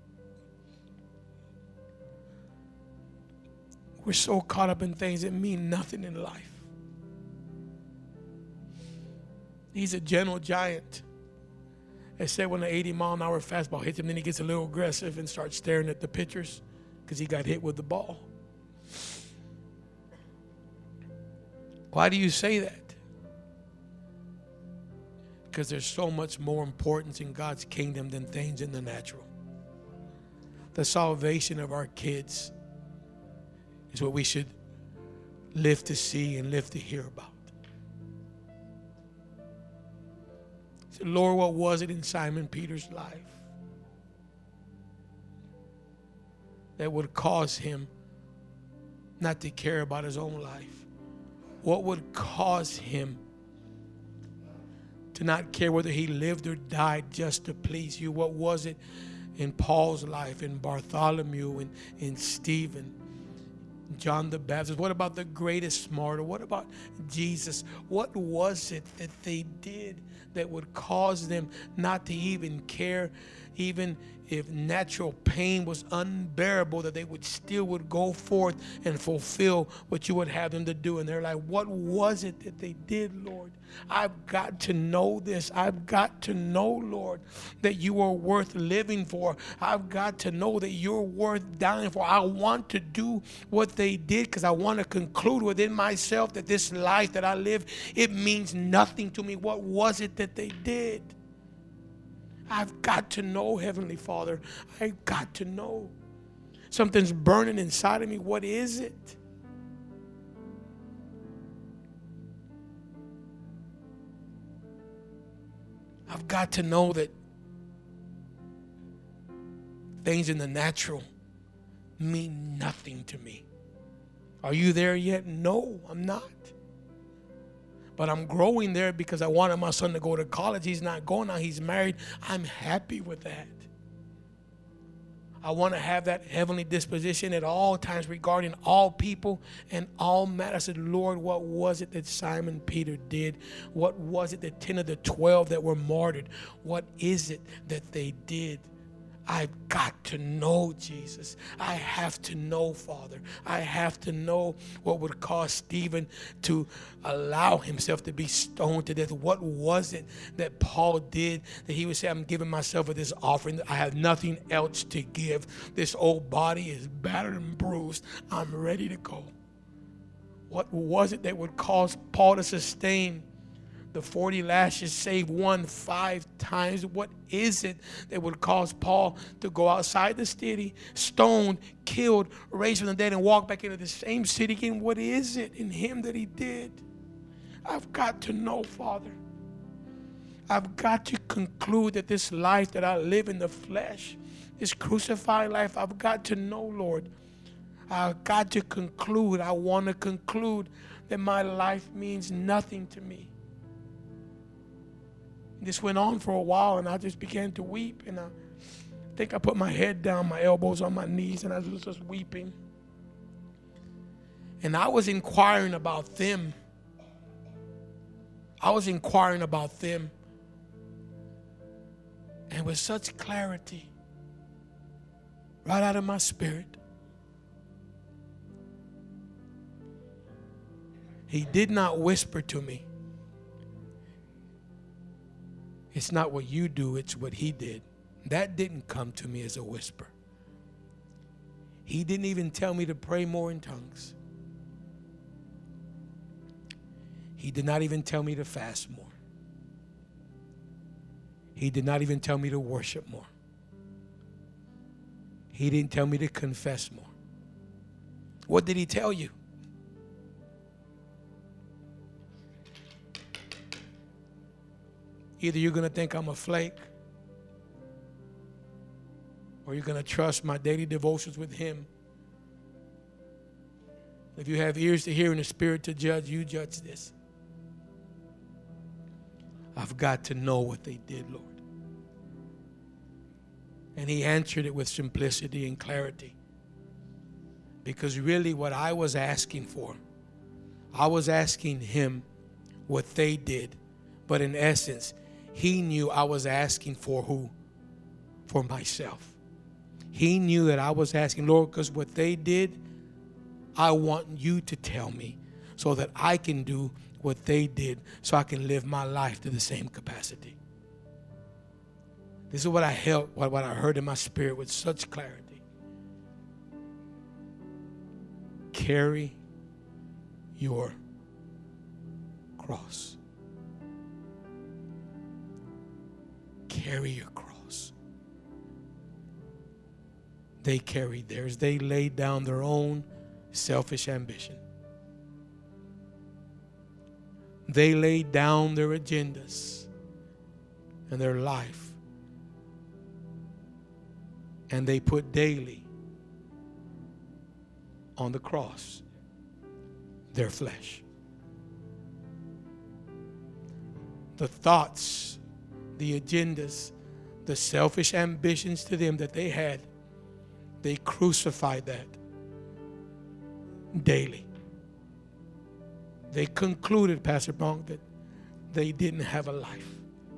We're so caught up in things that mean nothing in life. He's a gentle giant. They said when an eighty mile an hour fastball hits him, then he gets a little aggressive and starts staring at the pitchers because he got hit with the ball. Why do you say that? Because there's so much more importance in God's kingdom than things in the natural. The salvation of our kids is what we should live to see and live to hear about. So, Lord, what was it in Simon Peter's life that would cause him not to care about his own life? What would cause him to not care whether he lived or died just to please you? What was it in Paul's life, in Bartholomew, in, in Stephen, John the Baptist? What about the greatest martyr? What about Jesus? What was it that they did that would cause them not to even care, even if natural pain was unbearable, that they would still would go forth and fulfill what you would have them to do? And they're like, what was it that they did, Lord? I've got to know this. I've got to know, Lord, that you are worth living for. I've got to know that you're worth dying for. I want to do what they did because I want to conclude within myself that this life that I live, it means nothing to me. What was it that they did? I've got to know, Heavenly Father. I've got to know. Something's burning inside of me. What is it? I've got to know that things in the natural mean nothing to me. Are you there yet? No, I'm not. But I'm growing there because I wanted my son to go to college. He's not going now. He's married. I'm happy with that. I want to have that heavenly disposition at all times regarding all people and all matters. I said, Lord, what was it that Simon Peter did? What was it that ten of the twelve that were martyred? What is it that they did? I've got to know Jesus. I have to know, Father. I have to know what would cause Stephen to allow himself to be stoned to death. What was it that Paul did that he would say, I'm giving myself for this offering. I have nothing else to give. This old body is battered and bruised. I'm ready to go. What was it that would cause Paul to sustain the forty lashes, save one five times? What is it that would cause Paul to go outside the city, stoned, killed, raised from the dead, and walk back into the same city again? What is it in him that he did? I've got to know, Father. I've got to conclude that this life that I live in the flesh, this crucified life, I've got to know, Lord. I've got to conclude. I want to conclude that my life means nothing to me. This went on for a while, and I just began to weep. And I think I put my head down, my elbows on my knees, and I was just weeping. And I was inquiring about them. I was inquiring about them. And with such clarity, right out of my spirit, he did not whisper to me, it's not what you do, it's what he did. That didn't come to me as a whisper. He didn't even tell me to pray more in tongues. He did not even tell me to fast more. He did not even tell me to worship more. He didn't tell me to confess more. What did he tell you? Either you're going to think I'm a flake, or you're going to trust my daily devotions with him. If you have ears to hear and a spirit to judge, you judge this. I've got to know what they did, Lord. And he answered it with simplicity and clarity. Because really what I was asking for, I was asking him what they did. But in essence, he knew I was asking for who? For myself. He knew that I was asking, Lord, because what they did, I want you to tell me so that I can do what they did, so I can live my life to the same capacity. This is what I held, what, what I heard in my spirit with such clarity. Carry your cross. Carry your cross. They carried theirs. They laid down their own selfish ambition. They laid down their agendas and their life. And they put daily on the cross their flesh. The thoughts, the agendas, the selfish ambitions to them that they had, they crucified that daily. They concluded, Pastor Bronk, that they didn't have a life.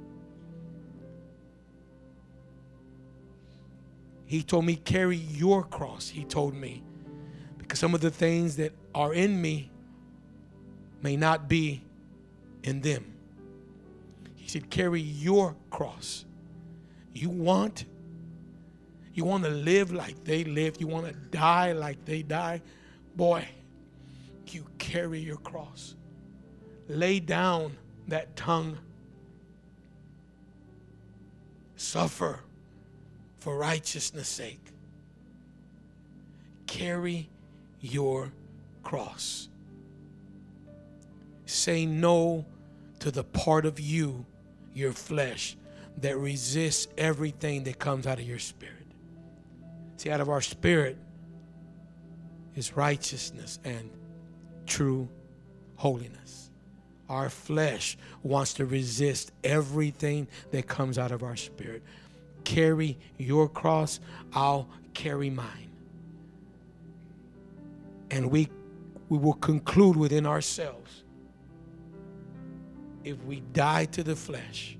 He told me, carry your cross, he told me, because some of the things that are in me may not be in them. He said, carry your cross. You want, you want to live like they lived. You want to die like they died. Boy, you carry your cross. Lay down that tongue. Suffer for righteousness' sake. Carry your cross. Say no to the part of you, your flesh, that resists everything that comes out of your spirit. See, out of our spirit is righteousness and true holiness. Our flesh wants to resist everything that comes out of our spirit. Carry your cross, I'll carry mine. And we, we will conclude within ourselves, if we die to the flesh,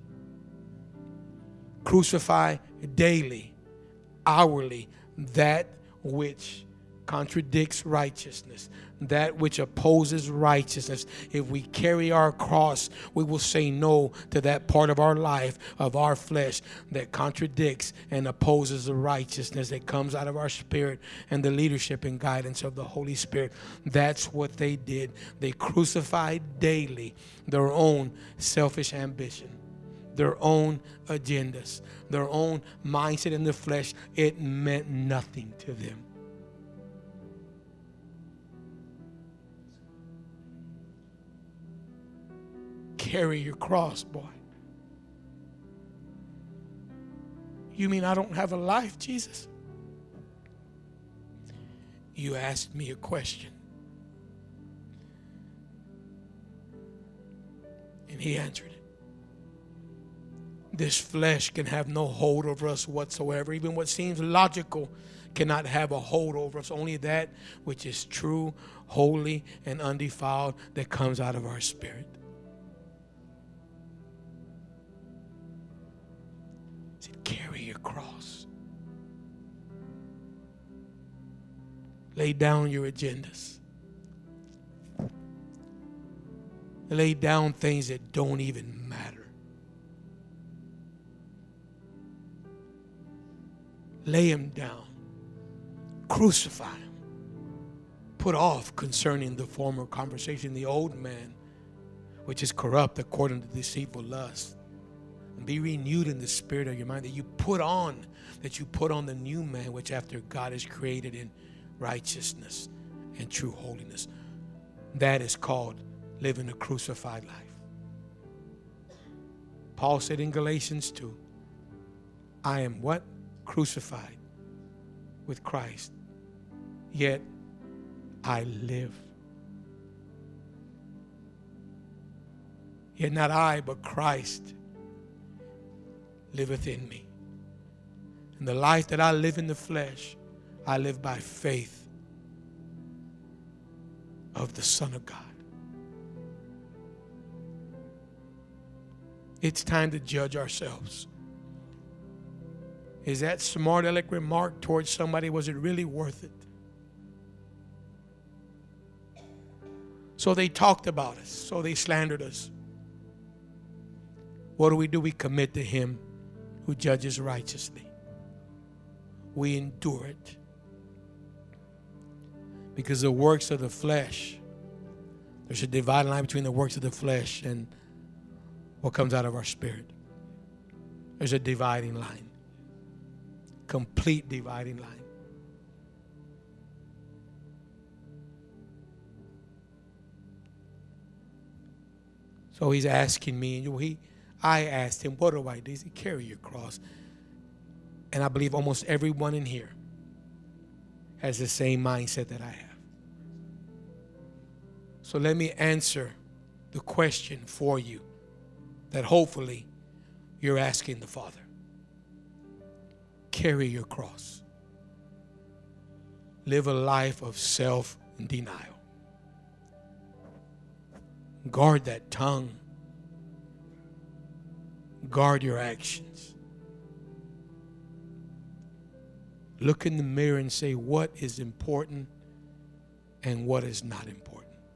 crucify daily, hourly, that which contradicts righteousness, that which opposes righteousness. If we carry our cross, we will say no to that part of our life, of our flesh, that contradicts and opposes the righteousness that comes out of our spirit and the leadership and guidance of the Holy Spirit. That's what they did. They crucified daily their own selfish ambition, their own agendas, their own mindset in the flesh. It meant nothing to them. Carry your cross, boy. You mean I don't have a life, Jesus? You asked me a question. And he answered it. This flesh can have no hold over us whatsoever. Even what seems logical cannot have a hold over us. Only that which is true, holy, and undefiled that comes out of our spirit. Carry your cross. Lay down your agendas. Lay down things that don't even matter. Lay them down. Crucify them. Put off concerning the former conversation the old man, which is corrupt according to deceitful lust. And be renewed in the spirit of your mind, that you put on, that you put on the new man, which after God is created in righteousness and true holiness. That is called living a crucified life. Paul said in Galatians two, I am what? Crucified with Christ. Yet I live. Yet not I, but Christ liveth in me. And the life that I live in the flesh, I live by faith of the Son of God. It's time to judge ourselves. Is that smart aleck remark towards somebody, was it really worth it? So they talked about us. So they slandered us. What do we do? We commit to him who judges righteously. We endure it. Because the works of the flesh, there's a dividing line between the works of the flesh and what comes out of our spirit. There's a dividing line. Complete dividing line. So he's asking me, and he, I asked him, what do I do? He said, carry your cross. And I believe almost everyone in here has the same mindset that I have. So let me answer the question for you that hopefully you're asking the Father. Carry your cross. Live a life of self-denial. Guard that tongue. Guard your actions. Look in the mirror and say what is important and what is not important.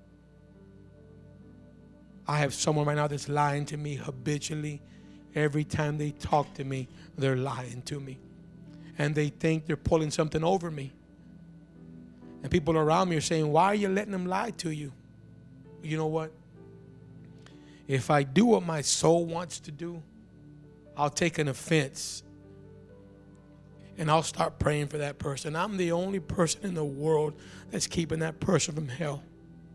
I have someone right now that's lying to me habitually. Every time they talk to me, they're lying to me. And they think they're pulling something over me. And people around me are saying, why are you letting them lie to you? You know what? If I do what my soul wants to do, I'll take an offense and I'll start praying for that person. I'm the only person in the world that's keeping that person from hell.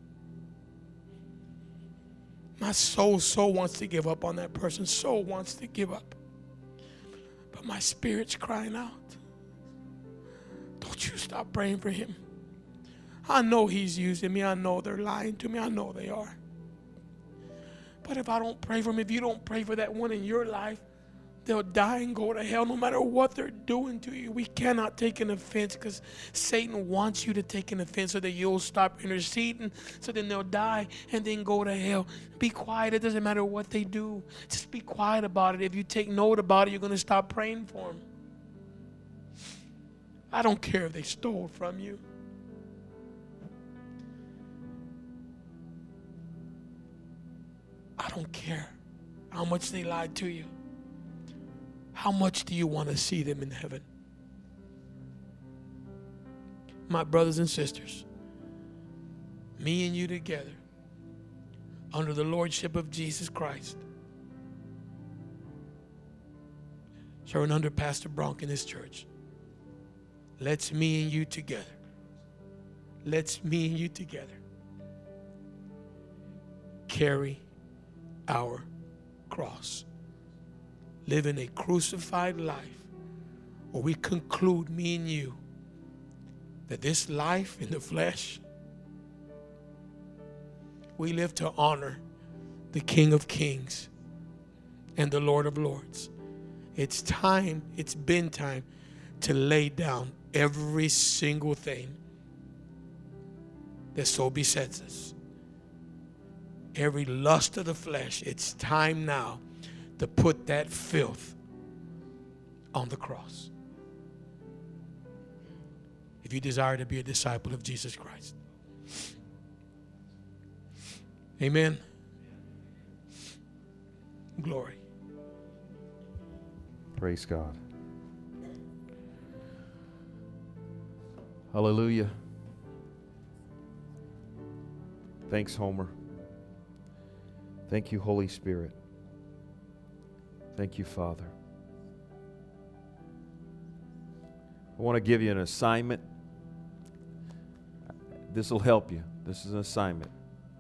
My soul so wants to give up on that person, so wants to give up. But my spirit's crying out. Don't you stop praying for him. I know he's using me. I know they're lying to me. I know they are. But if I don't pray for them, if you don't pray for that one in your life, they'll die and go to hell no matter what they're doing to you. We cannot take an offense because Satan wants you to take an offense so that you'll stop interceding, so then they'll die and then go to hell. Be quiet. It doesn't matter what they do. Just be quiet about it. If you take note about it, you're going to stop praying for them. I don't care if they stole from you. I don't care how much they lied to you. How much do you want to see them in heaven? My brothers and sisters, me and you together, under the lordship of Jesus Christ, serving under Pastor Bronk in this church, let's me and you together, let's me and you together carry our cross. Living a crucified life where we conclude, me and you, that this life in the flesh, we live to honor the King of Kings and the Lord of Lords. It's time, it's been time to lay down every single thing that so besets us. Every lust of the flesh, it's time now to put that filth on the cross. If you desire to be a disciple of Jesus Christ. Amen. Glory. Praise God. Hallelujah. Thanks, Homer. Thank you, Holy Spirit. Thank you, Father. I want to give you an assignment. This will help you. This is an assignment.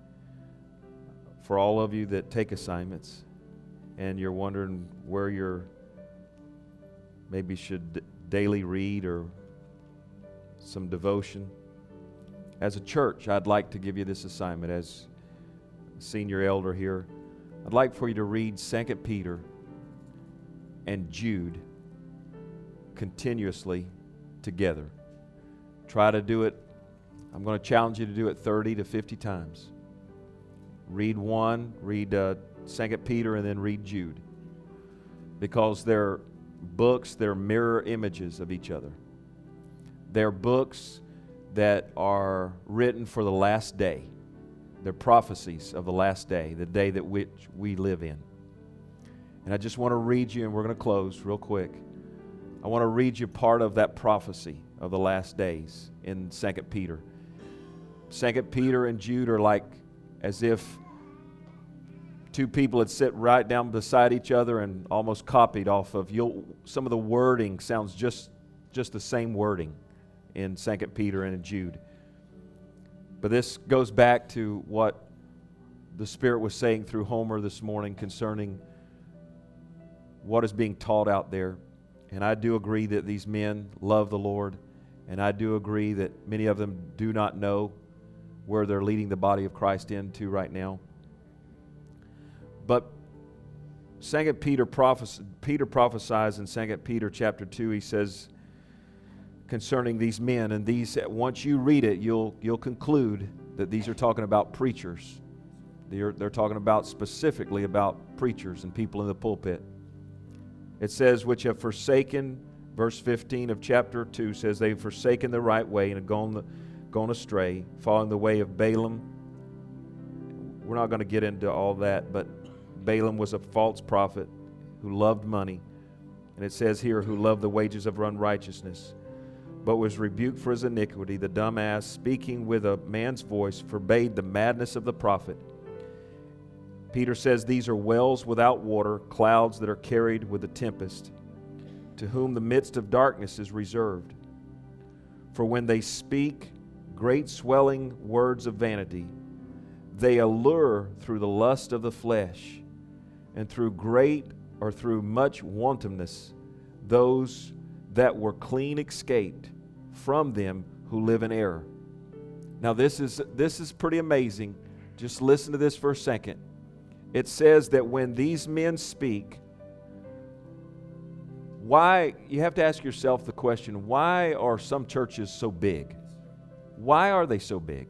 For all of you that take assignments and you're wondering where you're maybe should d- daily read or some devotion. As a church, I'd like to give you this assignment as senior elder here. I'd like for you to read Second Peter and Jude continuously together. Try to do it. I'm going to challenge you to do it thirty to fifty times. Read one, read uh, Second Peter, and then read Jude. Because they're books, they're mirror images of each other. They're books that are written for the last day. They're prophecies of the last day, the day that which we live in. And I just want to read you, and we're going to close real quick. I want to read you part of that prophecy of the last days in Second Peter. Second Peter and Jude are like as if two people had sit right down beside each other and almost copied off of. You'll, some of the wording sounds just, just the same wording in Second Peter and in Jude. But this goes back to what the Spirit was saying through Homer this morning concerning what is being taught out there. And I do agree that these men love the Lord. And I do agree that many of them do not know where they're leading the body of Christ into right now. But Second Peter, prophes- Peter prophesies in Second Peter chapter two, he says concerning these men, and these, once you read it, you'll you'll conclude that these are talking about preachers. They're, they're talking about specifically about preachers and people in the pulpit. It says, which have forsaken, verse fifteen of chapter two says, they've forsaken the right way and have gone, gone astray, following the way of Balaam. We're not going to get into all that, but Balaam was a false prophet who loved money. And it says here, who loved the wages of unrighteousness, but was rebuked for his iniquity. The dumb ass, speaking with a man's voice, forbade the madness of the prophet. Peter says these are wells without water, clouds that are carried with a tempest, to whom the midst of darkness is reserved. For when they speak great swelling words of vanity, they allure through the lust of the flesh, and through great or through much wantonness those that were clean escaped from them who live in error. Now this is this is pretty amazing. Just listen to this for a second. it says that when these men speak, why, you have to ask yourself the question, why are some churches so big? Why are they so big?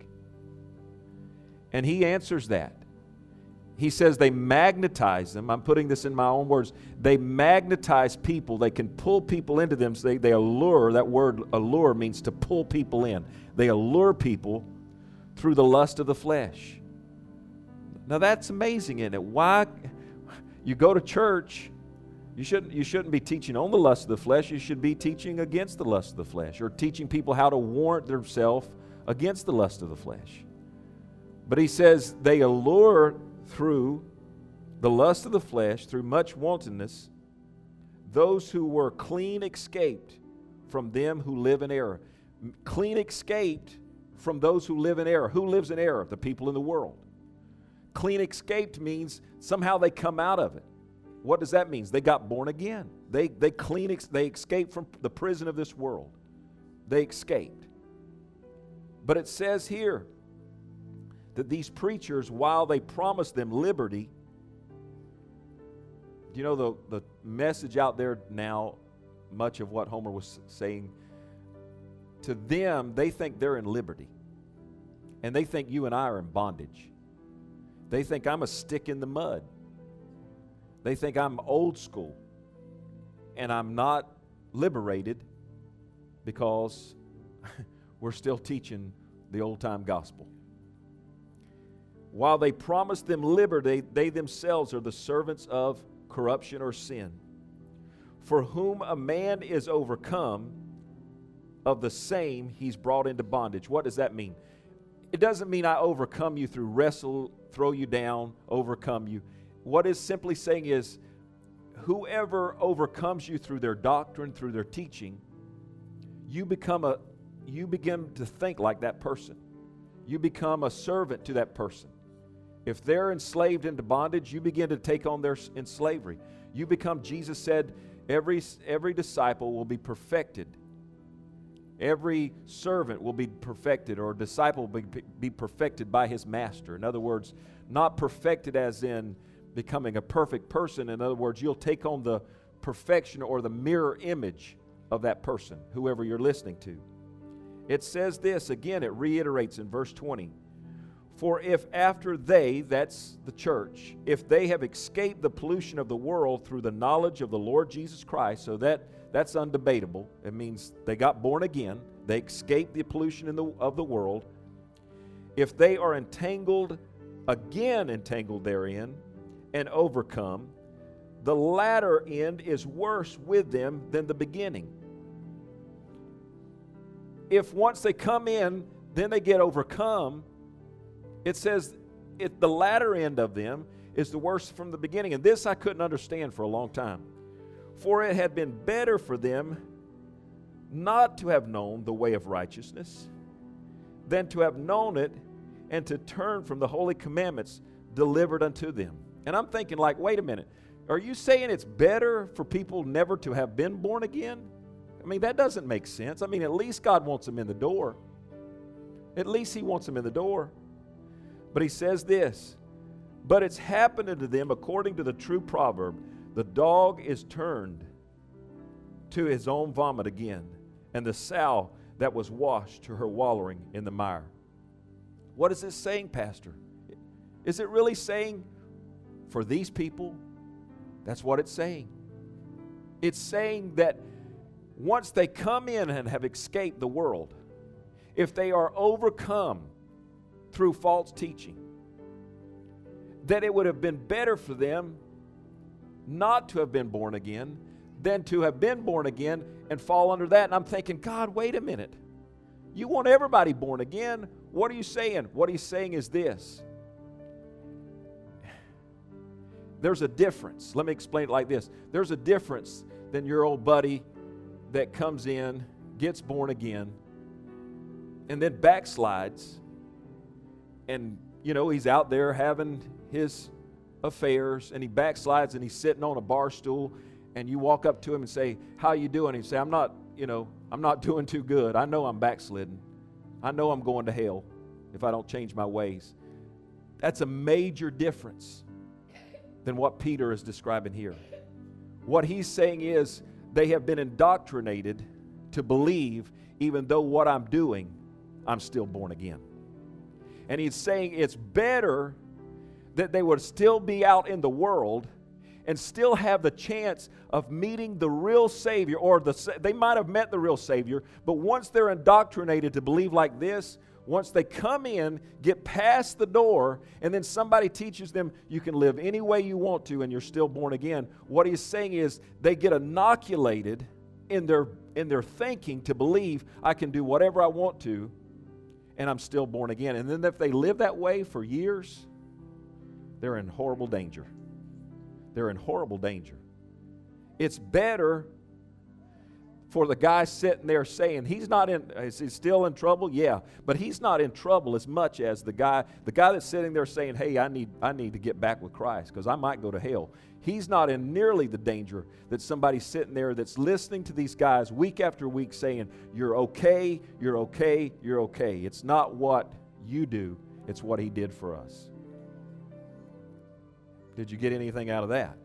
And he answers that. He says they magnetize them. I'm putting this in my own words. They magnetize people. They can pull people into them. So they, they allure. That word allure means to pull people in. They allure people through the lust of the flesh. Now that's amazing, isn't it? Why? You go to church, you shouldn't, you shouldn't be teaching on the lust of the flesh. You should be teaching against the lust of the flesh, or teaching people how to warrant themselves against the lust of the flesh. But he says they allure through the lust of the flesh, through much wantonness, those who were clean escaped from them who live in error. Clean escaped from those who live in error. Who lives in error? The people in the world. Clean escaped means somehow they come out of it. What does that mean? They got born again. They, they, clean, they escaped from the prison of this world. They escaped. But it says here that these preachers, while they promise them liberty, do you know the, the message out there now, much of what Homer was saying, to them, they think they're in liberty. And they think you and I are in bondage. They think I'm a stick in the mud. They think I'm old school. And I'm not liberated because we're still teaching the old-time gospel. While they promise them liberty, they themselves are the servants of corruption or sin. For whom a man is overcome, of the same he's brought into bondage. What does that mean? It doesn't mean I overcome you through wrestle, throw you down, overcome you. What it's simply saying is, whoever overcomes you through their doctrine, through their teaching, you become a, you begin to think like that person. You become a servant to that person. If they're enslaved into bondage, you begin to take on their in slavery. You become, Jesus said, every, every disciple will be perfected. Every servant will be perfected, or a disciple will be, be perfected by his master. In other words, not perfected as in becoming a perfect person. In other words, you'll take on the perfection or the mirror image of that person, whoever you're listening to. It says this, again, it reiterates in verse twenty. For if after they, that's the church, if they have escaped the pollution of the world through the knowledge of the Lord Jesus Christ, so that that's undebatable. It means they got born again. They escaped the pollution in the, of the world. If they are entangled, again entangled therein, and overcome, the latter end is worse with them than the beginning. If once they come in, then they get overcome, it says it, the latter end of them is the worst from the beginning. And this I couldn't understand for a long time. For it had been better for them not to have known the way of righteousness than to have known it and to turn from the holy commandments delivered unto them. And I'm thinking like, wait a minute. Are you saying it's better for people never to have been born again? I mean, that doesn't make sense. I mean, at least God wants them in the door. At least He wants them in the door. But He says this, but it's happened unto them according to the true proverb, the dog is turned to his own vomit again, and the sow that was washed to her wallowing in the mire. What is this saying, Pastor? Is it really saying for these people? That's what it's saying. It's saying that once they come in and have escaped the world, if they are overcome through false teaching, that it would have been better for them not to have been born again than to have been born again and fall under that. And I'm thinking, God, wait a minute. You want everybody born again. What are you saying? What He's saying is this. There's a difference. Let me explain it like this. There's a difference than your old buddy that comes in, gets born again, and then backslides. And, you know, he's out there having his affairs, and he backslides, and he's sitting on a bar stool, and you walk up to him and say, how you doing? And he say, I'm not, you know, I'm not doing too good. I know I'm backslidden. I know I'm going to hell if I don't change my ways. That's a major difference. than what Peter is describing here. What he's saying is they have been indoctrinated to believe, even though what I'm doing, I'm still born again. And he's saying it's better that they would still be out in the world and still have the chance of meeting the real Savior, or the, they might have met the real Savior, but once they're indoctrinated to believe like this, once they come in, get past the door, and then somebody teaches them you can live any way you want to and you're still born again, what he's saying is they get inoculated in their, in their thinking to believe I can do whatever I want to and I'm still born again. And then if they live that way for years, they're in horrible danger. They're in horrible danger. It's better for the guy sitting there saying he's not in, is he still in trouble? Yeah, but he's not in trouble as much as the guy, the guy that's sitting there saying, hey, I need, I need to get back with Christ because I might go to hell. He's not in nearly the danger that somebody sitting there that's listening to these guys week after week saying, you're okay, you're okay, you're okay. It's not what you do, it's what he did for us. Did you get anything out of that?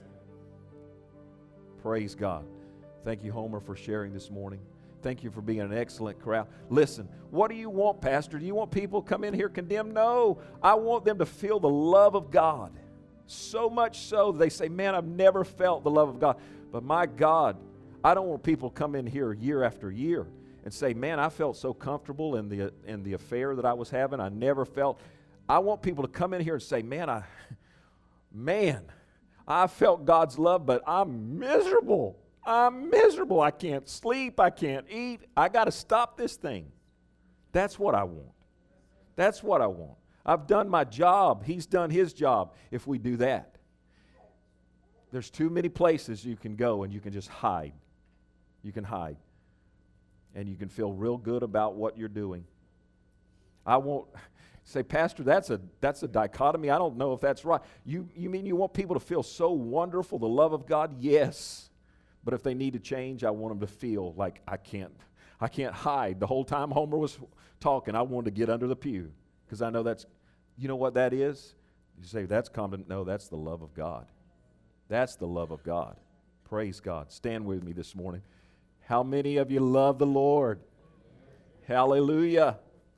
Praise God. Thank you, Homer, for sharing this morning. Thank you for being an excellent crowd. Listen, what do you want, Pastor? Do you want people to come in here condemned? No. I want them to feel the love of God. So much so they say, man, I've never felt the love of God. But my God, I don't want people to come in here year after year and say, man, I felt so comfortable in the, in the affair that I was having. I never felt. I want people to come in here and say, man, I, man, I felt God's love, but I'm miserable. I'm miserable. I can't sleep. I can't eat. I got to stop this thing. That's what I want. That's what I want. I've done my job. He's done his job. If we do that, there's too many places you can go and you can just hide. You can hide. And you can feel real good about what you're doing. I won't say, Pastor, that's a that's a dichotomy. I don't know if that's right. You you mean you want people to feel so wonderful, the love of God? Yes. But if they need to change, I want them to feel like I can't, I can't hide. The whole time Homer was talking, I wanted to get under the pew because I know that's, you know what that is? You say, that's common. No, that's the love of God. That's the love of God. Praise God. Stand with me this morning. How many of you love the Lord? Hallelujah.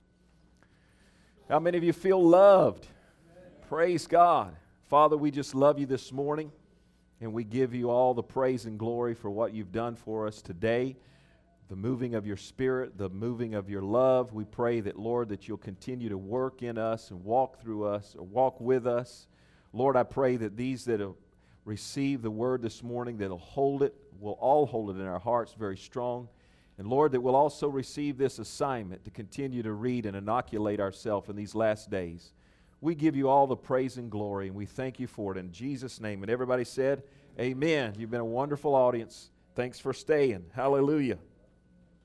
How many of you feel loved? Praise God. Father, we just love you this morning. And we give you all the praise and glory for what you've done for us today, the moving of your Spirit, the moving of your love. We pray that, Lord, that you'll continue to work in us and walk through us, or walk with us. Lord, I pray that these that have received the word this morning, that'll hold it, we'll all hold it in our hearts very strong. And, Lord, that we'll also receive this assignment to continue to read and inoculate ourselves in these last days. We give you all the praise and glory, and we thank you for it in Jesus' name. And everybody said, amen. You've been a wonderful audience. Thanks for staying. Hallelujah.